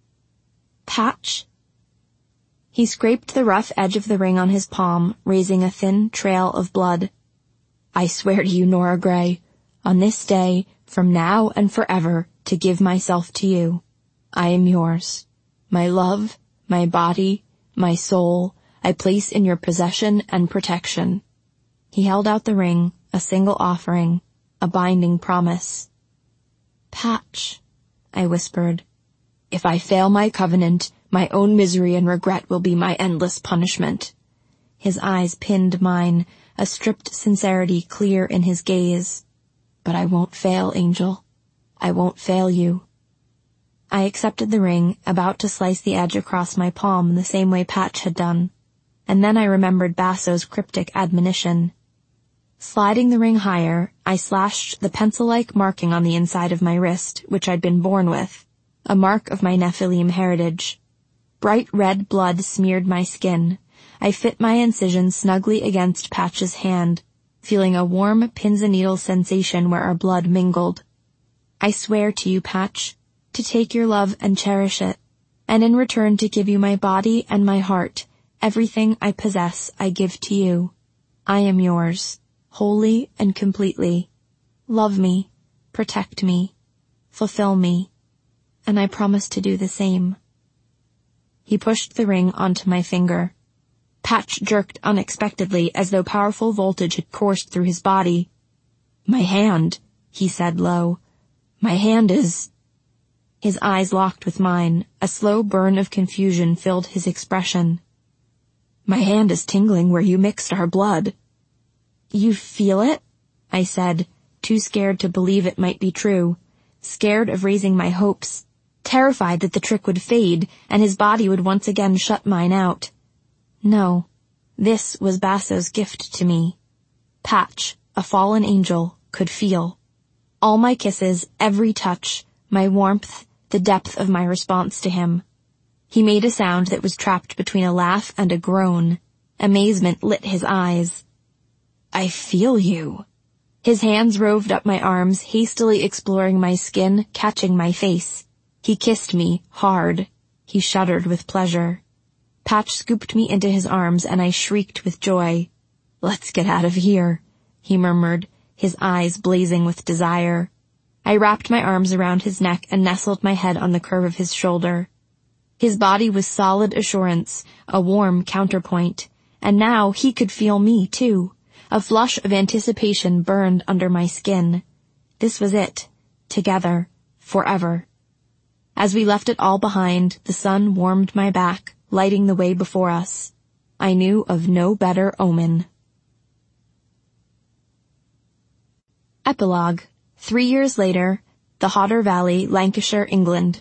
Patch? He scraped the rough edge of the ring on his palm, raising a thin trail of blood. I swear to you, Nora Gray, on this day, from now and forever, to give myself to you. I am yours. My love, my body, my soul, I place in your possession and protection. He held out the ring, a single offering, a binding promise. Patch, I whispered. If I fail my covenant, my own misery and regret will be my endless punishment. His eyes pinned mine, a stripped sincerity clear in his gaze. But I won't fail, Angel. I won't fail you. I accepted the ring, about to slice the edge across my palm the same way Patch had done. And then I remembered Basso's cryptic admonition. Sliding the ring higher, I slashed the pencil-like marking on the inside of my wrist, which I'd been born with, a mark of my Nephilim heritage. Bright red blood smeared my skin. I fit my incision snugly against Patch's hand, feeling a warm pins-and-needles sensation where our blood mingled. I swear to you, Patch, to take your love and cherish it, and in return to give you my body and my heart. Everything I possess I give to you. I am yours, wholly and completely. Love me, protect me, fulfill me, and I promise to do the same. He pushed the ring onto my finger. Patch jerked unexpectedly as though powerful voltage had coursed through his body. My hand, he said low. My hand is... His eyes locked with mine. A slow burn of confusion filled his expression. My hand is tingling where you mixed our blood. You feel it? I said, too scared to believe it might be true, scared of raising my hopes, terrified that the trick would fade and his body would once again shut mine out. No, this was Basso's gift to me. Patch, a fallen angel, could feel. All my kisses, every touch, my warmth, the depth of my response to him. He made a sound that was trapped between a laugh and a groan. Amazement lit his eyes. I feel you. His hands roved up my arms, hastily exploring my skin, catching my face. He kissed me, hard. He shuddered with pleasure. Patch scooped me into his arms and I shrieked with joy. Let's get out of here, he murmured, his eyes blazing with desire. I wrapped my arms around his neck and nestled my head on the curve of his shoulder. His body was solid assurance, a warm counterpoint, and now he could feel me too. A flush of anticipation burned under my skin. This was it. Together. Forever. As we left it all behind, the sun warmed my back, lighting the way before us. I knew of no better omen. Epilogue. 3 years later, the Hodder Valley, Lancashire, England.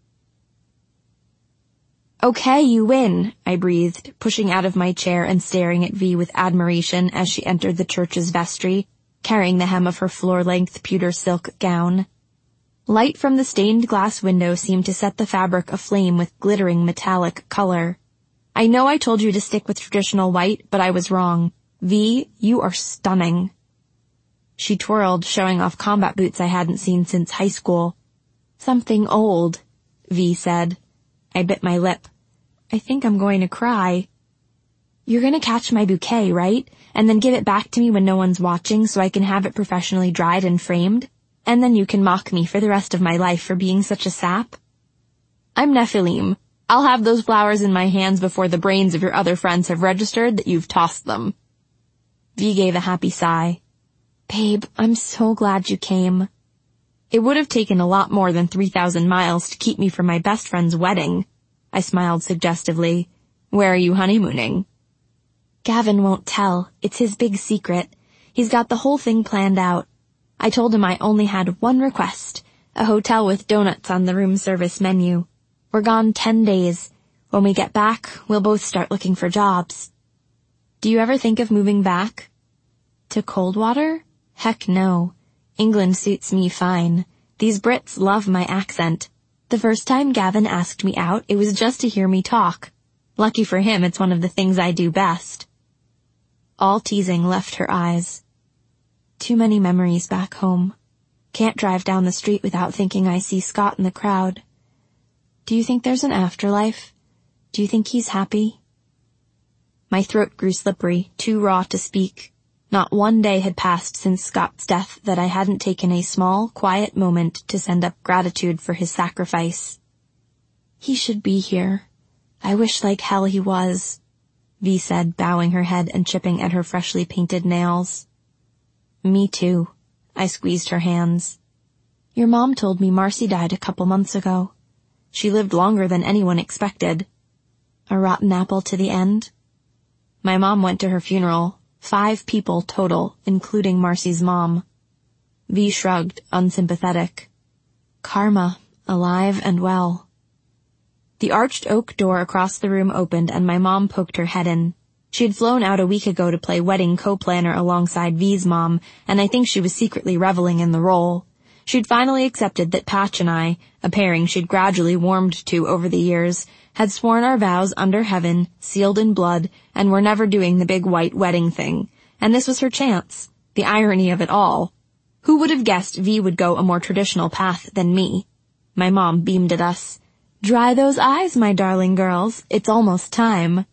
Okay, you win, I breathed, pushing out of my chair and staring at V with admiration as she entered the church's vestry, carrying the hem of her floor-length pewter silk gown. Light from the stained glass window seemed to set the fabric aflame with glittering metallic color. I know I told you to stick with traditional white, but I was wrong. V, you are stunning. She twirled, showing off combat boots I hadn't seen since high school. Something old, V said. I bit my lip. I think I'm going to cry. You're going to catch my bouquet, right? And then give it back to me when no one's watching so I can have it professionally dried and framed? And then you can mock me for the rest of my life for being such a sap? I'm Nephilim. I'll have those flowers in my hands before the brains of your other friends have registered that you've tossed them. V gave a happy sigh. Babe, I'm so glad you came. It would have taken a lot more than 3,000 miles to keep me from my best friend's wedding. I smiled suggestively. Where are you honeymooning? Gavin won't tell. It's his big secret. He's got the whole thing planned out. I told him I only had one request, a hotel with donuts on the room service menu. We're gone 10 days. When we get back, we'll both start looking for jobs. Do you ever think of moving back? To Coldwater? Heck no. England suits me fine. These Brits love my accent. The first time Gavin asked me out, it was just to hear me talk. Lucky for him, it's one of the things I do best. All teasing left her eyes. Too many memories back home. Can't drive down the street without thinking I see Scott in the crowd. Do you think there's an afterlife? Do you think he's happy? My throat grew slippery, too raw to speak. Not one day had passed since Scott's death that I hadn't taken a small, quiet moment to send up gratitude for his sacrifice. He should be here. I wish like hell he was, V said, bowing her head and chipping at her freshly painted nails. Me too. I squeezed her hands. Your mom told me Marcy died a couple months ago. She lived longer than anyone expected. A rotten apple to the end. My mom went to her funeral. 5 people total, including Marcy's mom. V shrugged, unsympathetic. Karma, alive and well. The arched oak door across the room opened and my mom poked her head in. She had flown out a week ago to play wedding co-planner alongside V's mom, and I think she was secretly reveling in the role. She'd finally accepted that Patch and I, a pairing she'd gradually warmed to over the years, had sworn our vows under heaven, sealed in blood, and were never doing the big white wedding thing. And this was her chance. The irony of it all. Who would have guessed V would go a more traditional path than me? My mom beamed at us. Dry those eyes, my darling girls. It's almost time.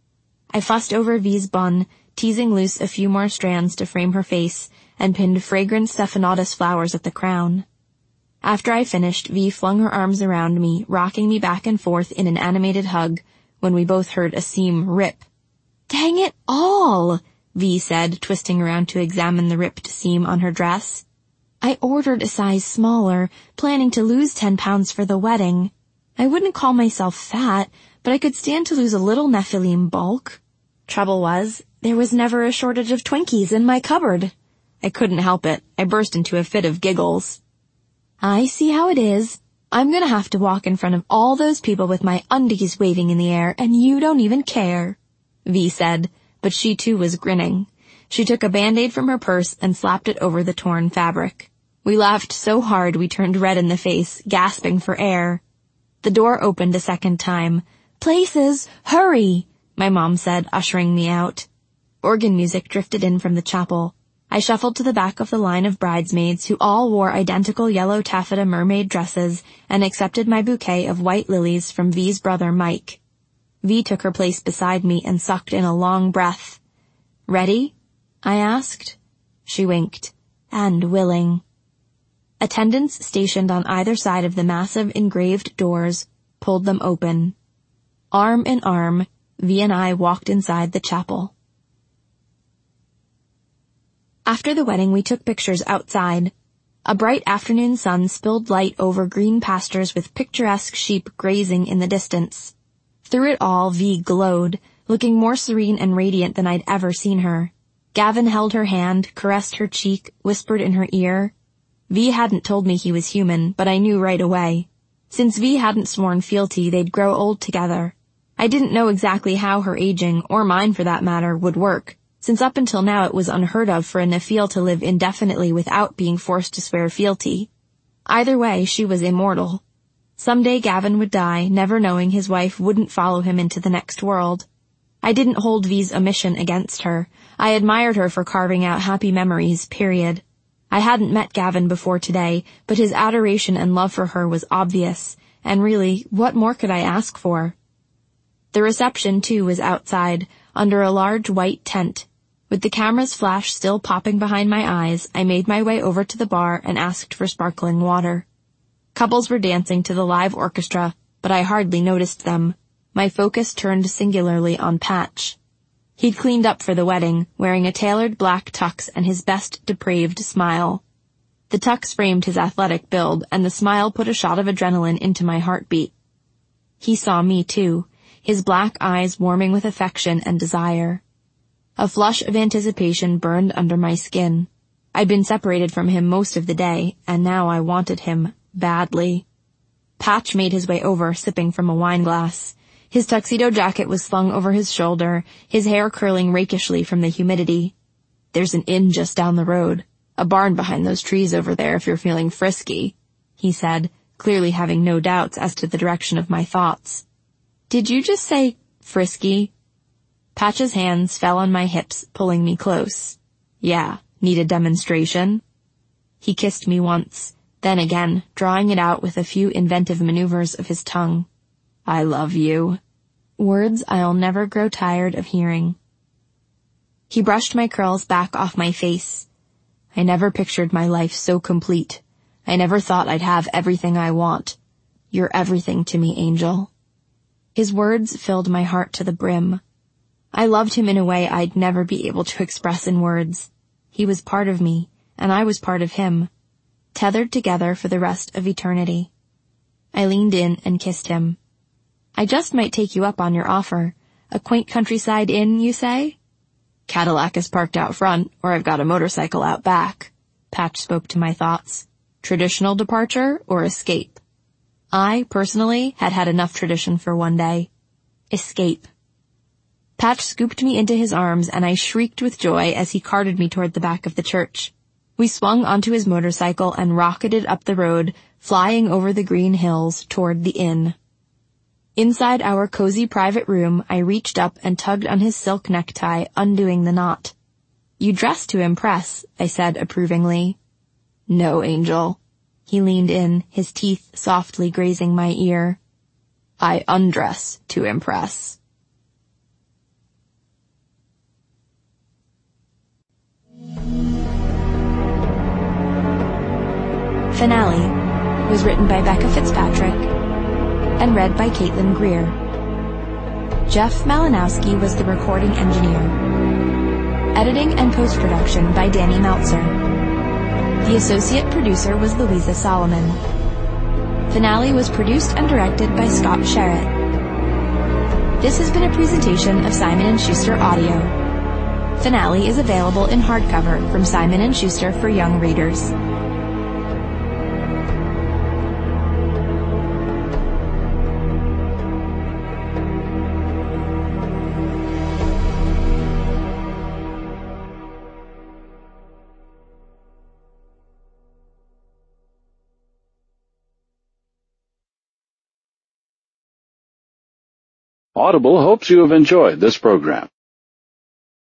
I fussed over V's bun, teasing loose a few more strands to frame her face, and pinned fragrant stephanotis flowers at the crown. After I finished, V flung her arms around me, rocking me back and forth in an animated hug, when we both heard a seam rip. Dang it all, V said, twisting around to examine the ripped seam on her dress. I ordered a size smaller, planning to lose 10 pounds for the wedding. I wouldn't call myself fat, but I could stand to lose a little Nephilim bulk. Trouble was, there was never a shortage of Twinkies in my cupboard. I couldn't help it. I burst into a fit of giggles. I see how it is. I'm gonna have to walk in front of all those people with my undies waving in the air, and you don't even care, V said, but she too was grinning. She took a Band-Aid from her purse and slapped it over the torn fabric. We laughed so hard we turned red in the face, gasping for air. The door opened a second time. Places! Hurry! My mom said, ushering me out. Organ music drifted in from the chapel. I shuffled to the back of the line of bridesmaids who all wore identical yellow taffeta mermaid dresses and accepted my bouquet of white lilies from V's brother Mike. V took her place beside me and sucked in a long breath. Ready? I asked. She winked. And willing. Attendants stationed on either side of the massive engraved doors pulled them open. Arm in arm, V and I walked inside the chapel. After the wedding, we took pictures outside. A bright afternoon sun spilled light over green pastures with picturesque sheep grazing in the distance. Through it all, V glowed, looking more serene and radiant than I'd ever seen her. Gavin held her hand, caressed her cheek, whispered in her ear. V hadn't told me he was human, but I knew right away. Since V hadn't sworn fealty, they'd grow old together. I didn't know exactly how her aging, or mine for that matter, would work, since up until now it was unheard of for a Nephil to live indefinitely without being forced to swear fealty. Either way, she was immortal. Someday Gavin would die, never knowing his wife wouldn't follow him into the next world. I didn't hold V's omission against her. I admired her for carving out happy memories, period. I hadn't met Gavin before today, but his adoration and love for her was obvious, and really, what more could I ask for? The reception, too, was outside, under a large white tent. With the camera's flash still popping behind my eyes, I made my way over to the bar and asked for sparkling water. Couples were dancing to the live orchestra, but I hardly noticed them. My focus turned singularly on Patch. He'd cleaned up for the wedding, wearing a tailored black tux and his best depraved smile. The tux framed his athletic build, and the smile put a shot of adrenaline into my heartbeat. He saw me, too, his black eyes warming with affection and desire. A flush of anticipation burned under my skin. I'd been separated from him most of the day, and now I wanted him badly. Patch made his way over, sipping from a wineglass. His tuxedo jacket was slung over his shoulder, his hair curling rakishly from the humidity. There's an inn just down the road, a barn behind those trees over there if you're feeling frisky, he said, clearly having no doubts as to the direction of my thoughts. Did you just say frisky? Patch's hands fell on my hips, pulling me close. Yeah, need a demonstration? He kissed me once, then again, drawing it out with a few inventive maneuvers of his tongue. I love you. Words I'll never grow tired of hearing. He brushed my curls back off my face. I never pictured my life so complete. I never thought I'd have everything I want. You're everything to me, Angel. His words filled my heart to the brim. I loved him in a way I'd never be able to express in words. He was part of me, and I was part of him, tethered together for the rest of eternity. I leaned in and kissed him. I just might take you up on your offer. A quaint countryside inn, you say? Cadillac is parked out front, or I've got a motorcycle out back. Patch spoke to my thoughts. Traditional departure or escape? I, personally, had had enough tradition for one day. Escape. Patch scooped me into his arms, and I shrieked with joy as he carted me toward the back of the church. We swung onto his motorcycle and rocketed up the road, flying over the green hills toward the inn. Inside our cozy private room, I reached up and tugged on his silk necktie, undoing the knot. You dress to impress, I said approvingly. No, Angel. He leaned in, his teeth softly grazing my ear. I undress to impress. Finale was written by Becca Fitzpatrick and read by Caitlin Greer. Jeff Malinowski was the recording engineer. Editing and post-production by Danny Meltzer. The associate producer was Louisa Solomon. Finale was produced and directed by Scott Sherritt. This has been a presentation of Simon & Schuster Audio. Finale is available in hardcover from Simon & Schuster for young readers. Audible hopes you have enjoyed this program.